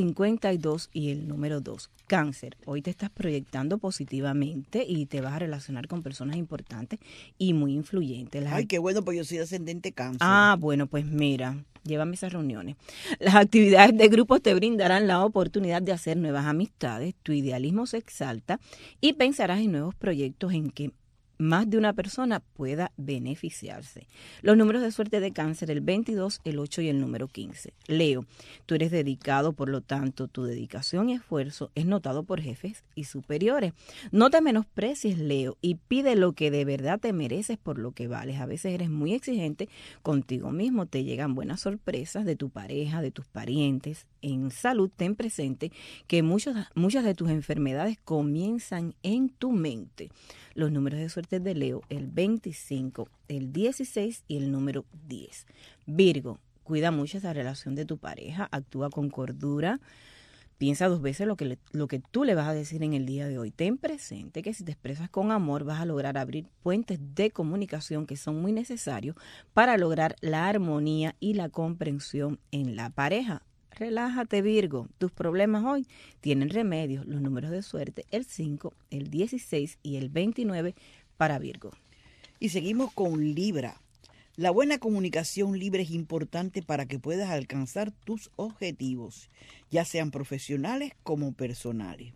52 y el número 2. Cáncer, hoy te estás proyectando positivamente y te vas a relacionar con personas importantes y muy influyentes. Ay, qué bueno, pues yo soy ascendente Cáncer. Ah, bueno, pues mira, llévame esas reuniones. Las actividades de grupos te brindarán la oportunidad de hacer nuevas amistades, tu idealismo se exalta y pensarás en nuevos proyectos en que más de una persona pueda beneficiarse. Los números de suerte de Cáncer, el 22, el 8 y el número 15. Leo, tú eres dedicado, por lo tanto, tu dedicación y esfuerzo es notado por jefes y superiores. No te menosprecies, Leo, y pide lo que de verdad te mereces por lo que vales. A veces eres muy exigente contigo mismo, te llegan buenas sorpresas de tu pareja, de tus parientes. En salud, ten presente que muchas de tus enfermedades comienzan en tu mente. Los números de suerte de Leo, el 25, el 16 y el número 10. Virgo, cuida mucho esa relación de tu pareja, actúa con cordura, piensa 2 veces lo que tú le vas a decir en el día de hoy. Ten presente que si te expresas con amor vas a lograr abrir puentes de comunicación que son muy necesarios para lograr la armonía y la comprensión en la pareja. Relájate, Virgo. Tus problemas hoy tienen remedios. Los números de suerte, el 5, el 16 y el 29 para Virgo. Y seguimos con Libra. La buena comunicación libre es importante para que puedas alcanzar tus objetivos, ya sean profesionales como personales.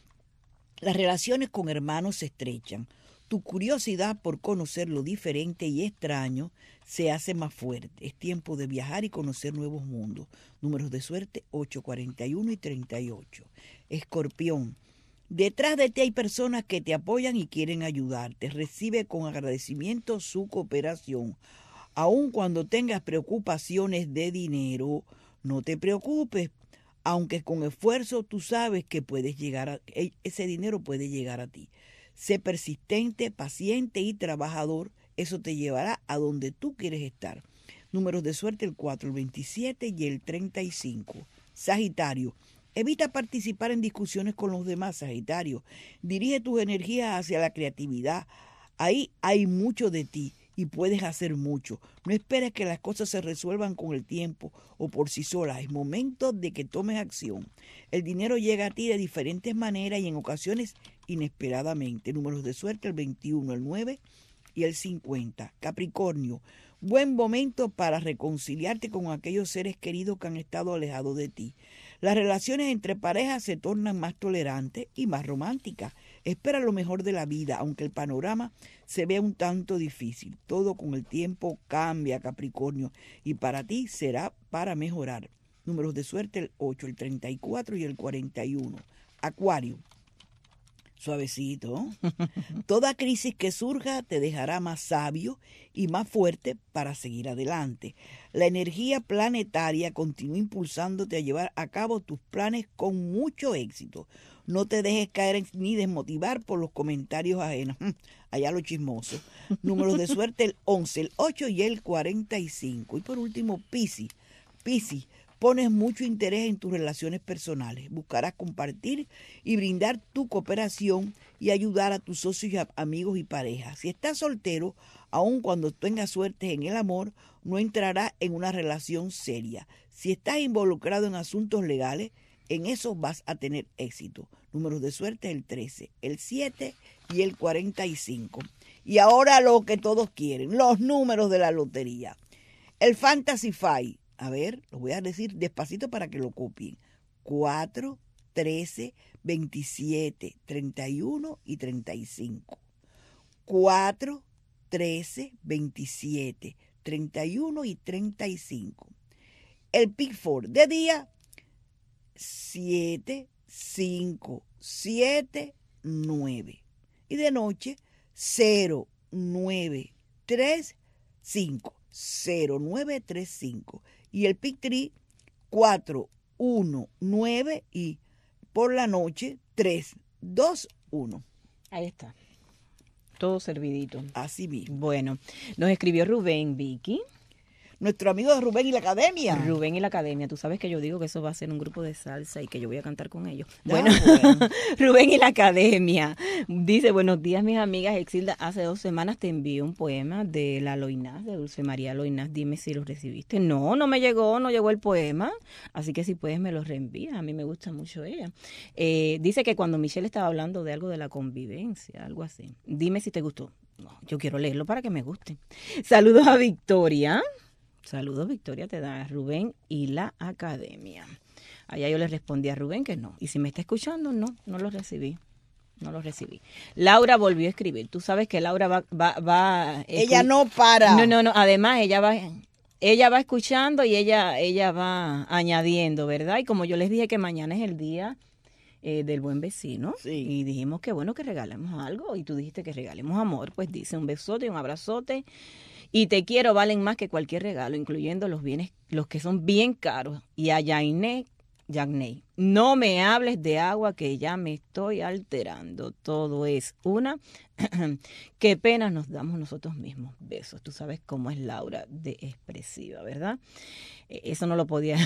Las relaciones con hermanos se estrechan. Tu curiosidad por conocer lo diferente y extraño se hace más fuerte. Es tiempo de viajar y conocer nuevos mundos. Números de suerte 8, 41 y 38. Escorpión. Detrás de ti hay personas que te apoyan y quieren ayudarte. Recibe con agradecimiento su cooperación. Aun cuando tengas preocupaciones de dinero, no te preocupes. Aunque con esfuerzo tú sabes que ese dinero puede llegar a ti. Sé persistente, paciente y trabajador. Eso te llevará a donde tú quieres estar. Números de suerte el 4, el 27 y el 35. Sagitario. Evita participar en discusiones con los demás, Sagitario. Dirige tus energías hacia la creatividad. Ahí hay mucho de ti y puedes hacer mucho. No esperes que las cosas se resuelvan con el tiempo o por sí solas. Es momento de que tomes acción. El dinero llega a ti de diferentes maneras y en ocasiones inesperadamente. Números de suerte el 21, el 9 y el 50. Capricornio. Buen momento para reconciliarte con aquellos seres queridos que han estado alejados de ti. Las relaciones entre parejas se tornan más tolerantes y más románticas. Espera lo mejor de la vida, aunque el panorama se vea un tanto difícil. Todo con el tiempo cambia, Capricornio, y para ti será para mejorar. Números de suerte: el 8, el 34 y el 41. Acuario. Suavecito. Toda crisis que surja te dejará más sabio y más fuerte para seguir adelante. La energía planetaria continúa impulsándote a llevar a cabo tus planes con mucho éxito. No te dejes caer ni desmotivar por los comentarios ajenos. Allá lo chismoso. Números de suerte: el 11, el 8 y el 45. Y por último, Piscis. Piscis. Pones mucho interés en tus relaciones personales. Buscarás compartir y brindar tu cooperación y ayudar a tus socios, amigos y parejas. Si estás soltero, aun cuando tengas suerte en el amor, no entrarás en una relación seria. Si estás involucrado en asuntos legales, en eso vas a tener éxito. Números de suerte: el 13, el 7 y el 45. Y ahora lo que todos quieren, los números de la lotería. El Fantasy Five. A ver, lo voy a decir despacito para que lo copien. 4, 13, 27, 31 y 35. 4, 13, 27, 31 y 35. El Pickford de día: 7, 5, 7, 9. Y de noche: 0, 9, 3, 5. 0935. Y el Pick Tree: 4, 1, 9 y por la noche 3, 2, 1. Ahí está. Todo servidito. Así mismo. Bueno, nos escribió Rubén, Vicky. Nuestro amigo de Rubén y la Academia. Rubén y la Academia. Tú sabes que yo digo que eso va a ser un grupo de salsa y que yo voy a cantar con ellos. Bueno. Rubén y la Academia. Dice: buenos días, mis amigas. Exilda, hace 2 semanas te envié un poema de la Loinás, de Dulce María Loinás. Dime si lo recibiste. No me llegó, no llegó el poema. Así que si puedes me lo reenvías. A mí me gusta mucho ella. Dice que cuando Michelle estaba hablando de algo de la convivencia, algo así. Dime si te gustó. No, yo quiero leerlo para que me guste. Saludos a Victoria. Saludos, Victoria, te da Rubén y la Academia. Allá yo le respondí a Rubén que no. Y si me está escuchando, no lo recibí. No lo recibí. Laura volvió a escribir. Tú sabes que Laura va ella no para. No. Además, ella va escuchando y ella va añadiendo, ¿verdad? Y como yo les dije que mañana es el día del buen vecino, sí. Y dijimos que bueno que regalemos algo, y tú dijiste que regalemos amor, pues dice: un besote, un abrazote. Y te quiero valen más que cualquier regalo, incluyendo los bienes, los que son bien caros. Y a Yagney, no me hables de agua que ya me estoy alterando. Todo es una. Qué pena nos damos nosotros mismos. Besos. Tú sabes cómo es Laura de expresiva, ¿verdad? Eso no lo podía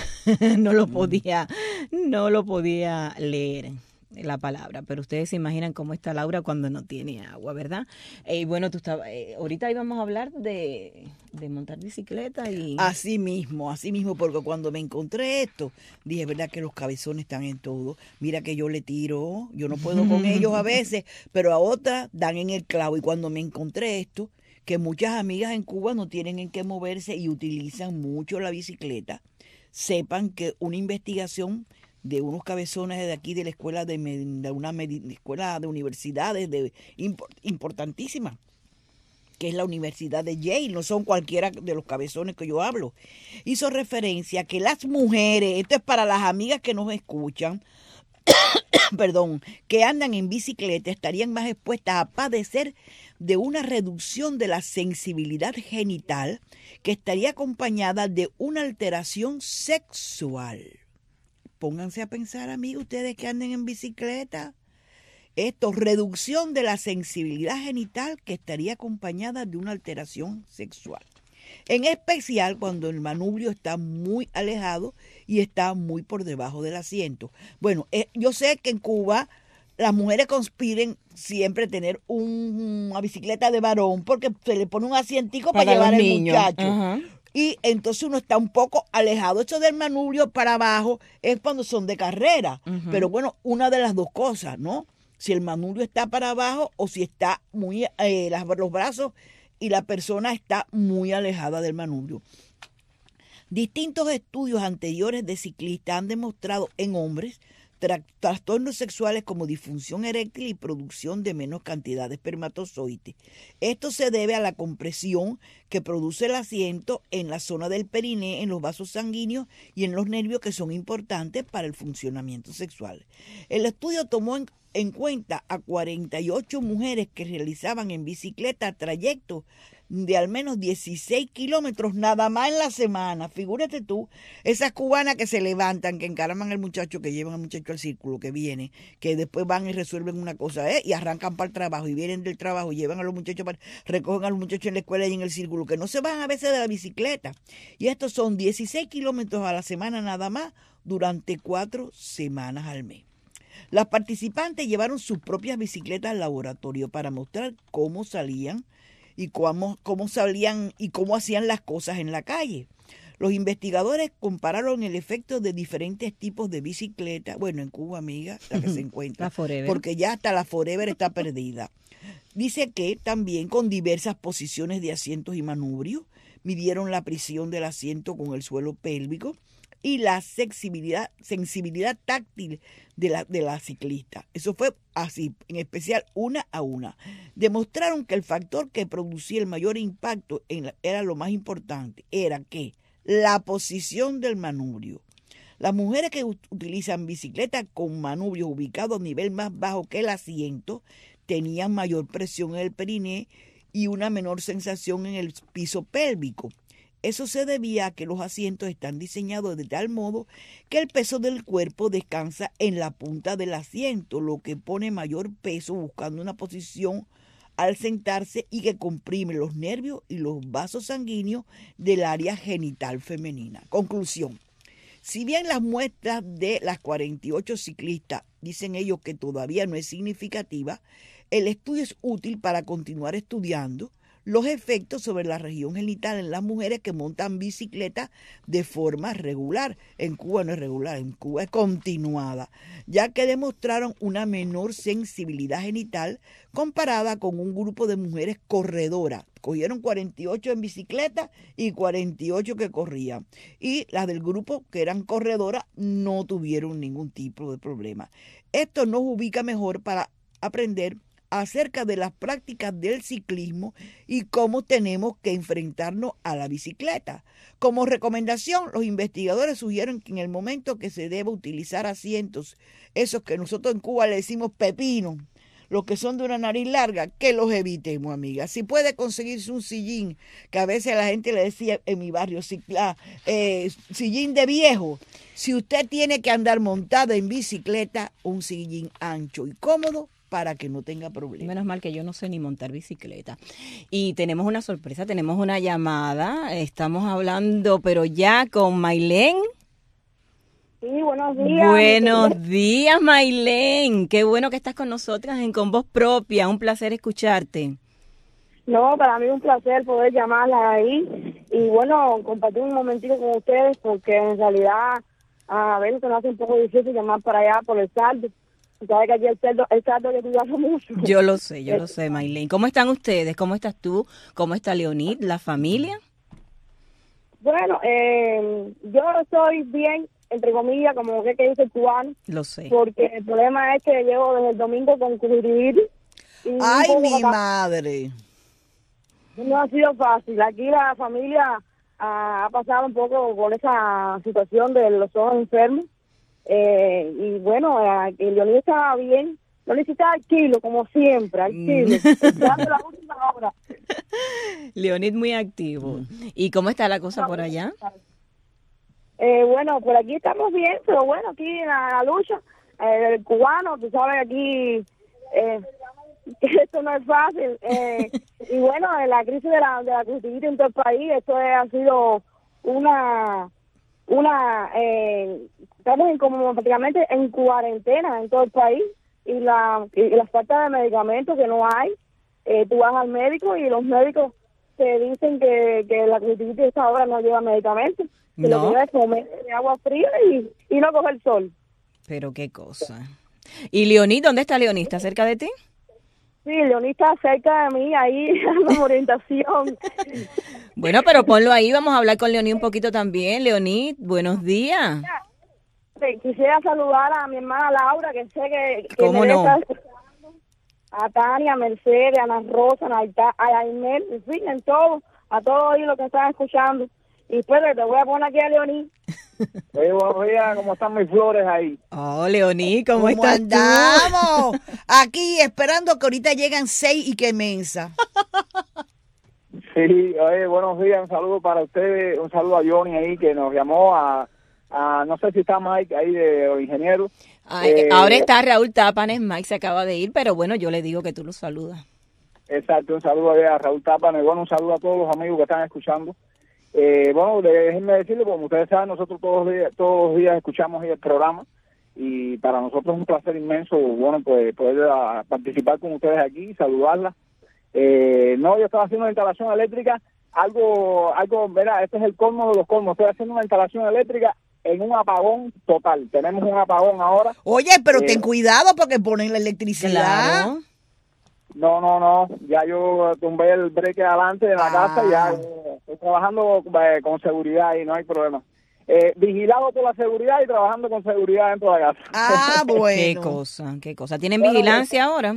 leer la palabra, pero ustedes se imaginan cómo está Laura cuando no tiene agua, ¿verdad? Bueno, ahorita íbamos a hablar de montar bicicleta y... Así mismo, porque cuando me encontré esto, dije, ¿verdad que los cabezones están en todo? Mira que yo le tiro, yo no puedo con ellos a veces, pero a otras dan en el clavo. Y cuando me encontré esto, que muchas amigas en Cuba no tienen en qué moverse y utilizan mucho la bicicleta, sepan que una investigación de unos cabezones de aquí de la escuela de una escuela de universidades importantísima, que es la Universidad de Yale, no son cualquiera de los cabezones que yo hablo, hizo referencia a que las mujeres, esto es para las amigas que nos escuchan, perdón, que andan en bicicleta, estarían más expuestas a padecer de una reducción de la sensibilidad genital que estaría acompañada de una alteración sexual. Pónganse a pensar, amigos, ustedes que anden en bicicleta. Esto, reducción de la sensibilidad genital que estaría acompañada de una alteración sexual. En especial cuando el manubrio está muy alejado y está muy por debajo del asiento. Bueno, yo sé que en Cuba las mujeres conspiren siempre tener una bicicleta de varón porque se le pone un asientico para llevar al muchacho. Uh-huh. Y entonces uno está un poco alejado. Eso del manubrio para abajo es cuando son de carrera. Uh-huh. Pero bueno, una de las dos cosas, ¿no? Si el manubrio está para abajo o si está muy los brazos y la persona está muy alejada del manubrio. Distintos estudios anteriores de ciclistas han demostrado en hombres trastornos sexuales como disfunción eréctil y producción de menos cantidad de espermatozoides. Esto se debe a la compresión que produce el asiento en la zona del periné, en los vasos sanguíneos y en los nervios, que son importantes para el funcionamiento sexual. El estudio tomó en cuenta a 48 mujeres que realizaban en bicicleta trayectos de al menos 16 kilómetros nada más en la semana. Figúrate tú, esas cubanas que se levantan, que encaraman al muchacho, que llevan al muchacho al círculo, que viene, que después van y resuelven una cosa, y arrancan para el trabajo, y vienen del trabajo, y llevan a los muchachos, recogen a los muchachos en la escuela y en el círculo, que no se van a veces de la bicicleta. Y estos son 16 kilómetros a la semana nada más, durante 4 semanas al mes. Las participantes llevaron sus propias bicicletas al laboratorio para mostrar cómo salían y cómo salían y cómo hacían las cosas en la calle. Los investigadores compararon el efecto de diferentes tipos de bicicletas. Bueno, en Cuba, amiga, la que se encuentra. La Forever. Porque ya hasta la Forever está perdida. Dice que también con diversas posiciones de asientos y manubrios, midieron la presión del asiento con el suelo pélvico y la sensibilidad táctil de la ciclista. Eso fue así, en especial una a una. Demostraron que el factor que producía el mayor impacto era lo más importante, era que la posición del manubrio. Las mujeres que utilizan bicicleta con manubrios ubicados a nivel más bajo que el asiento tenían mayor presión en el periné y una menor sensación en el piso pélvico. Eso se debía a que los asientos están diseñados de tal modo que el peso del cuerpo descansa en la punta del asiento, lo que pone mayor peso buscando una posición al sentarse y que comprime los nervios y los vasos sanguíneos del área genital femenina. Conclusión. Si bien las muestras de las 48 ciclistas dicen ellos que todavía no es significativa, el estudio es útil para continuar estudiando los efectos sobre la región genital en las mujeres que montan bicicleta de forma regular. En Cuba no es regular, en Cuba es continuada, ya que demostraron una menor sensibilidad genital comparada con un grupo de mujeres corredoras. Cogieron 48 en bicicleta y 48 que corrían. Y las del grupo que eran corredoras no tuvieron ningún tipo de problema. Esto nos ubica mejor para aprender acerca de las prácticas del ciclismo y cómo tenemos que enfrentarnos a la bicicleta. Como recomendación, los investigadores sugieren que en el momento que se deba utilizar asientos, esos que nosotros en Cuba le decimos pepino, los que son de una nariz larga, que los evitemos, amiga. Si puede conseguirse un sillín, que a veces la gente le decía en mi barrio, sillín de viejo. Si usted tiene que andar montada en bicicleta, un sillín ancho y cómodo, para que no tenga problemas. Menos mal que yo no sé ni montar bicicleta. Y tenemos una sorpresa, tenemos una llamada. Estamos hablando, pero ya con Maylén. Sí, buenos días. Buenos días, Maylén. Qué bueno que estás con nosotras en Con Voz Propia. Un placer escucharte. No, para mí es un placer poder llamarla ahí. Y bueno, compartir un momentito con ustedes, porque en realidad a veces se nos hace un poco difícil llamar para allá por el saldo. Sabes que aquí el saldo que tú haces mucho. Yo lo sé, Maylén. ¿Cómo están ustedes? ¿Cómo estás tú? ¿Cómo está Leonid? ¿La familia? Bueno, yo estoy bien, entre comillas, como que dice el cubano. Lo sé. Porque el problema es que llevo desde el domingo con coronavirus. ¡Ay, mi madre! No ha sido fácil. Aquí la familia ha pasado un poco con esa situación de los ojos enfermos. Y bueno, el Leonid estaba bien, no necesitaba al kilo, como siempre, al kilo, esperando la última hora. Leonid muy activo. ¿Y cómo está la cosa por allá? Bueno, por aquí estamos bien, pero bueno, aquí en la lucha, el cubano, tú sabes, aquí que esto no es fácil. Y bueno, en la crisis de la constitución en todo el país, esto ha sido estamos como prácticamente en cuarentena en todo el país y la falta de medicamentos que no hay. Tú vas al médico y los médicos te dicen que la constitución esta hora no lleva medicamentos, que lo que lleva es comer agua fría y no coger el sol. Pero qué cosa. ¿Y Leonid, dónde está Leonid? ¿Está cerca de ti? Sí, Leoní está cerca de mí, ahí dando orientación. Bueno, pero ponlo ahí, vamos a hablar con Leoní un poquito también. Leoní, buenos días. Quisiera saludar a mi hermana Laura, que sé que ¿Cómo me no? está escuchando. A Tania, a Mercedes, a Ana Rosa, a Aimel, en fin, a todos ahí los que están escuchando. Y pues te voy a poner aquí a Leoní. Buenos días, ¿cómo están mis flores ahí? Oh, Leoní, ¿cómo estás andamos? Aquí esperando que ahorita llegan 6 y que mensa. Sí, oye, buenos días, un saludo para ustedes, un saludo a Johnny ahí que nos llamó, a no sé si está Mike ahí de los ingenieros. Ahora está Raúl Tápanes, Mike se acaba de ir, pero bueno, yo le digo que tú lo saludas. Exacto, un saludo a Raúl Tápanes, bueno, un saludo a todos los amigos que están escuchando. Bueno, déjenme decirle, como ustedes saben, nosotros todos los días escuchamos el programa y para nosotros es un placer inmenso, bueno, pues poder participar con ustedes aquí, saludarlas. No, yo estaba haciendo una instalación eléctrica, algo, verá, este es el colmo de los colmos, estoy haciendo una instalación eléctrica en un apagón total, tenemos un apagón ahora. Oye, pero ten cuidado porque ponen la electricidad. Claro. No, ya yo tumbé el break adelante de la casa y ya estoy trabajando con seguridad y no hay problema. Vigilado por la seguridad y trabajando con seguridad dentro de la casa. Ah, bueno. Qué cosa. ¿Tienen vigilancia ahora?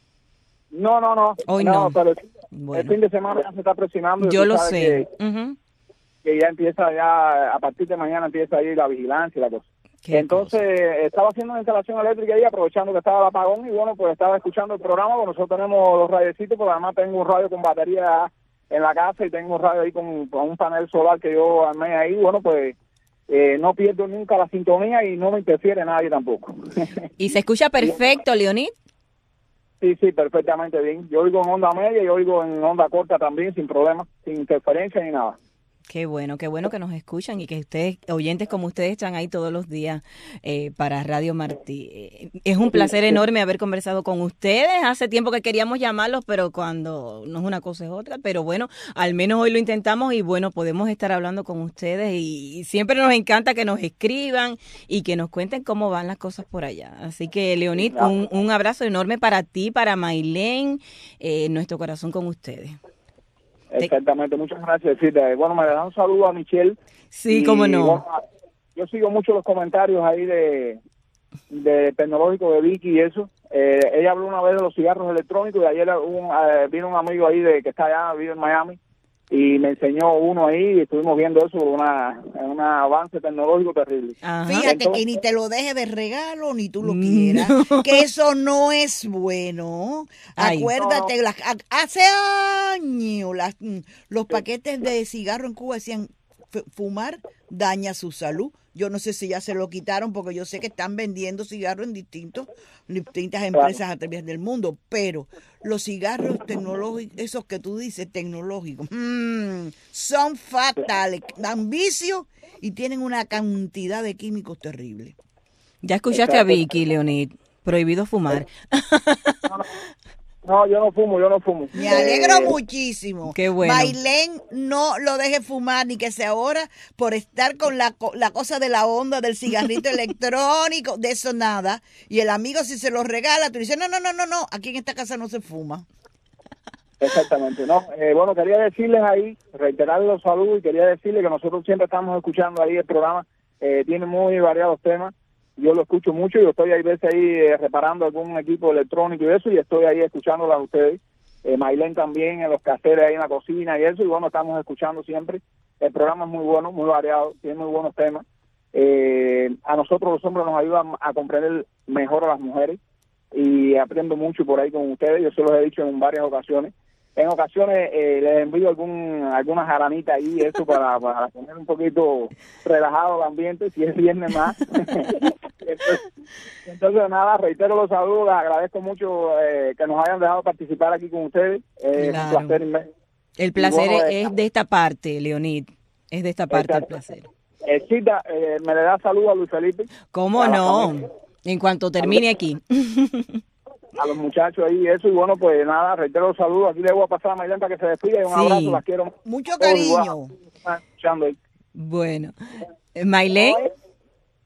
No. Hoy no. Pero el fin de semana ya se está presionando. Yo lo sé. Que ya empieza, a partir de mañana empieza ahí la vigilancia y la cosa. Entonces, estaba haciendo una instalación eléctrica ahí, aprovechando que estaba el apagón, y bueno, pues estaba escuchando el programa, porque nosotros tenemos los radiecitos, porque además tengo un radio con batería en la casa y tengo un radio ahí con un panel solar que yo armé ahí, bueno, pues no pierdo nunca la sintonía y no me interfiere nadie tampoco. ¿Y se escucha perfecto, Leonid? Sí, perfectamente bien. Yo oigo en onda media y oigo en onda corta también, sin problema, sin interferencia ni nada. Qué bueno que nos escuchan y que ustedes, oyentes como ustedes, están ahí todos los días para Radio Martí. Es un placer enorme haber conversado con ustedes. Hace tiempo que queríamos llamarlos, pero cuando no es una cosa es otra. Pero bueno, al menos hoy lo intentamos y bueno, podemos estar hablando con ustedes y siempre nos encanta que nos escriban y que nos cuenten cómo van las cosas por allá. Así que, Leonid, un abrazo enorme para ti, para Maylén, nuestro corazón con ustedes. Exactamente, muchas gracias. Bueno, me da un saludo a Michelle. Sí, cómo no. Bueno, yo sigo mucho los comentarios ahí de tecnológico de Vicky y eso. Ella habló una vez de los cigarros electrónicos y ayer vino un amigo ahí que está allá, vive en Miami, y me enseñó uno ahí y estuvimos viendo eso, un avance tecnológico terrible. Ajá. Fíjate que ni te lo deje de regalo ni tú lo quieras, que eso no es bueno. Ay, acuérdate, no. Hace años los paquetes de cigarro en Cuba decían fumar daña su salud. Yo no sé si ya se lo quitaron porque yo sé que están vendiendo cigarros en distintas empresas a través del mundo, pero los cigarros tecnológicos, esos que tú dices tecnológicos, son fatales, dan vicio y tienen una cantidad de químicos terribles. Ya escuchaste a Vicky, Leonid, prohibido fumar. No, yo no fumo. Me alegro muchísimo. Qué bueno. Maylén, no lo deje fumar ni que sea ahora por estar con la cosa de la onda del cigarrito electrónico, de eso nada. Y el amigo si se lo regala, tú dices, no, aquí en esta casa no se fuma. Exactamente, no. Bueno, quería decirles ahí, reiterarles los saludos y quería decirles que nosotros siempre estamos escuchando ahí el programa, tiene muy variados temas. Yo lo escucho mucho, yo estoy ahí veces ahí reparando algún equipo electrónico y eso, y estoy ahí escuchándola a ustedes. Maylén también en los caseros ahí en la cocina y eso, y bueno, estamos escuchando siempre. El programa es muy bueno, muy variado, tiene muy buenos temas. A nosotros los hombres nos ayuda a comprender mejor a las mujeres y aprendo mucho por ahí con ustedes, yo se los he dicho en varias ocasiones. En ocasiones les envío alguna jaranita ahí, eso para poner un poquito relajado el ambiente, si es viernes más. Entonces, nada, reitero los saludos, les agradezco mucho que nos hayan dejado participar aquí con ustedes. Claro. Un placer inmenso. El placer es de esta parte, Leonid, es de esta parte el placer. Cita, me le da saludos a Luis Felipe. ¿Cómo no? En cuanto termine aquí. A los muchachos ahí y eso, y bueno, pues nada, reitero los saludos, aquí le voy a pasar a Maylén para que se despida y un abrazo, las quiero mucho cariño. Bueno, Maylén,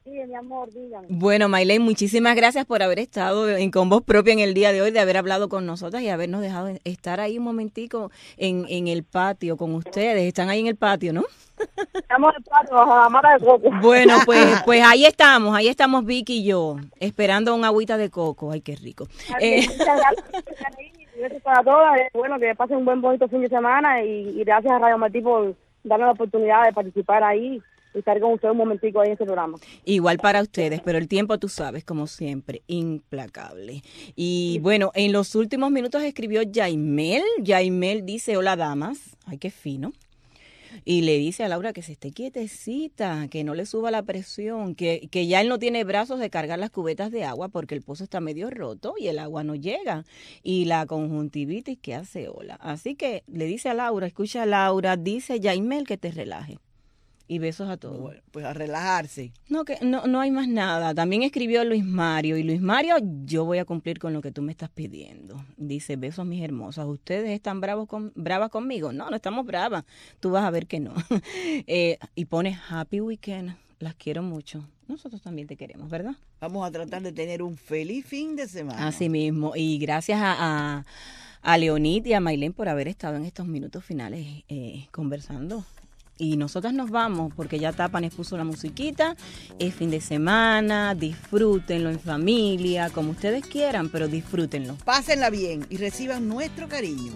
Sí, mi amor, díganme. Bueno, Maylene, muchísimas gracias por haber estado con voz propia en el día de hoy, de haber hablado con nosotras y habernos dejado estar ahí un momentico en el patio con ustedes. Están ahí en el patio, ¿no? Estamos en el patio, bajo la mata de coco. Bueno, pues ahí estamos Vicky y yo, esperando una agüita de coco. Ay, qué rico. Gracias para todas. Bueno, que pasen un bonito fin de semana y gracias a Radio Martí por darnos la oportunidad de participar ahí y estar con ustedes un momentico ahí en este programa. Igual para ustedes, pero el tiempo, tú sabes, como siempre, implacable. Y bueno, en los últimos minutos escribió Yaimel. Yaimel dice, hola damas. Ay, qué fino. Y le dice a Laura que se esté quietecita, que no le suba la presión, que ya él no tiene brazos de cargar las cubetas de agua porque el pozo está medio roto y el agua no llega. Y la conjuntivitis que hace ola. Así que le dice a Laura, escucha a Laura, dice Yaimel que te relaje. Y besos a todos. Bueno, pues a relajarse. No, que no hay más nada. También escribió Luis Mario. Y Luis Mario, yo voy a cumplir con lo que tú me estás pidiendo. Dice, besos mis hermosas. ¿Ustedes están bravas conmigo? No estamos bravas. Tú vas a ver que no. Y pone Happy Weekend. Las quiero mucho. Nosotros también te queremos, ¿verdad? Vamos a tratar de tener un feliz fin de semana. Así mismo. Y gracias a Leonid y a Maylene por haber estado en estos minutos finales conversando. Y nosotras nos vamos porque ya Tapanes puso la musiquita. Es fin de semana, disfrútenlo en familia, como ustedes quieran, pero disfrútenlo. Pásenla bien y reciban nuestro cariño.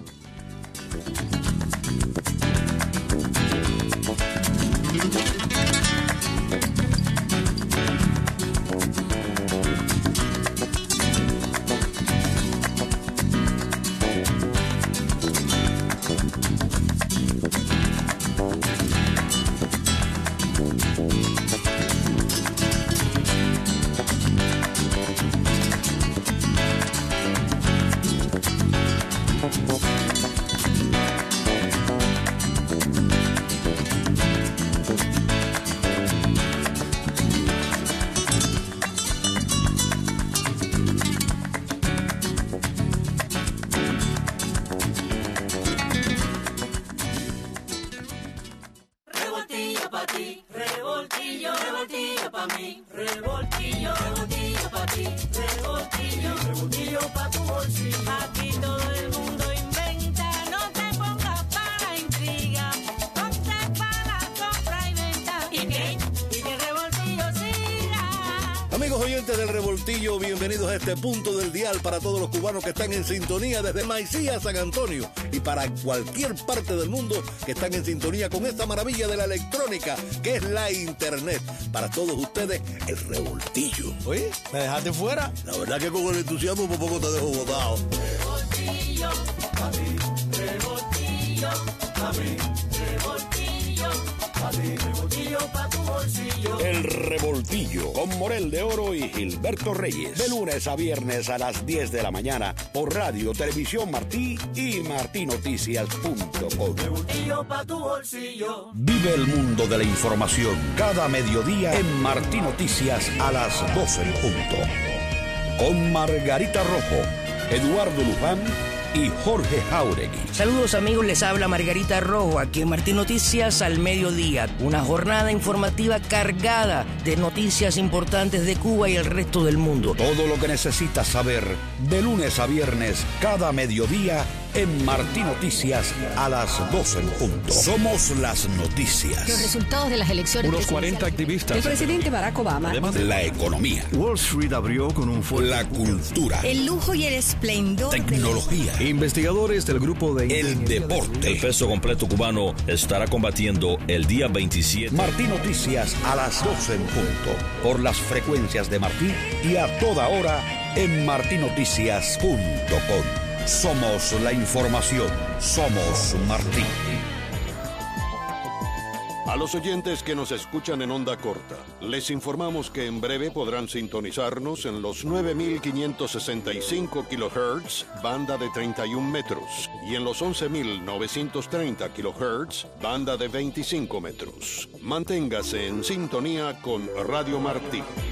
Amigos oyentes del Revoltillo, bienvenidos a este punto del dial para todos los cubanos que están en sintonía desde Maicía a San Antonio y para cualquier parte del mundo que están en sintonía con esta maravilla de la electrónica que es la internet. Para todos ustedes, el Revoltillo. Oye, ¿me dejaste fuera? La verdad que con el entusiasmo por poco te dejo botado. Revoltillo, papi, revoltillo, papi, revoltillo, papi, revoltillo pa' tu bolsillo. El Revoltillo con Morel de Oro y Gilberto Reyes. De lunes a viernes a las 10 de la mañana por Radio Televisión Martí y martinoticias.com. Revoltillo pa' tu bolsillo. Vive el mundo de la información cada mediodía en Martí Noticias a las 12 en punto. Con Margarita Rojo, Eduardo Luján y Jorge Jauregui. Saludos amigos, les habla Margarita Rojo aquí en Martí Noticias al mediodía. Una jornada informativa cargada de noticias importantes de Cuba y el resto del mundo. Todo lo que necesitas saber de lunes a viernes cada mediodía en Martí Noticias a las 12 en punto. Somos las noticias. Los resultados de las elecciones. Unos 40 activistas. El presidente Barack Obama. Además, la economía. Wall Street abrió con un fuerte. La cultura. El lujo y el esplendor. Tecnología. Investigadores del grupo de... El deporte. El peso completo cubano estará combatiendo el día 27. Martí Noticias a las 12 en punto. Por las frecuencias de Martí y a toda hora en martinoticias.com. Somos la información. Somos Martí. A los oyentes que nos escuchan en onda corta, les informamos que en breve podrán sintonizarnos en los 9.565 kHz, banda de 31 metros, y en los 11.930 kHz, banda de 25 metros. Manténgase en sintonía con Radio Martí.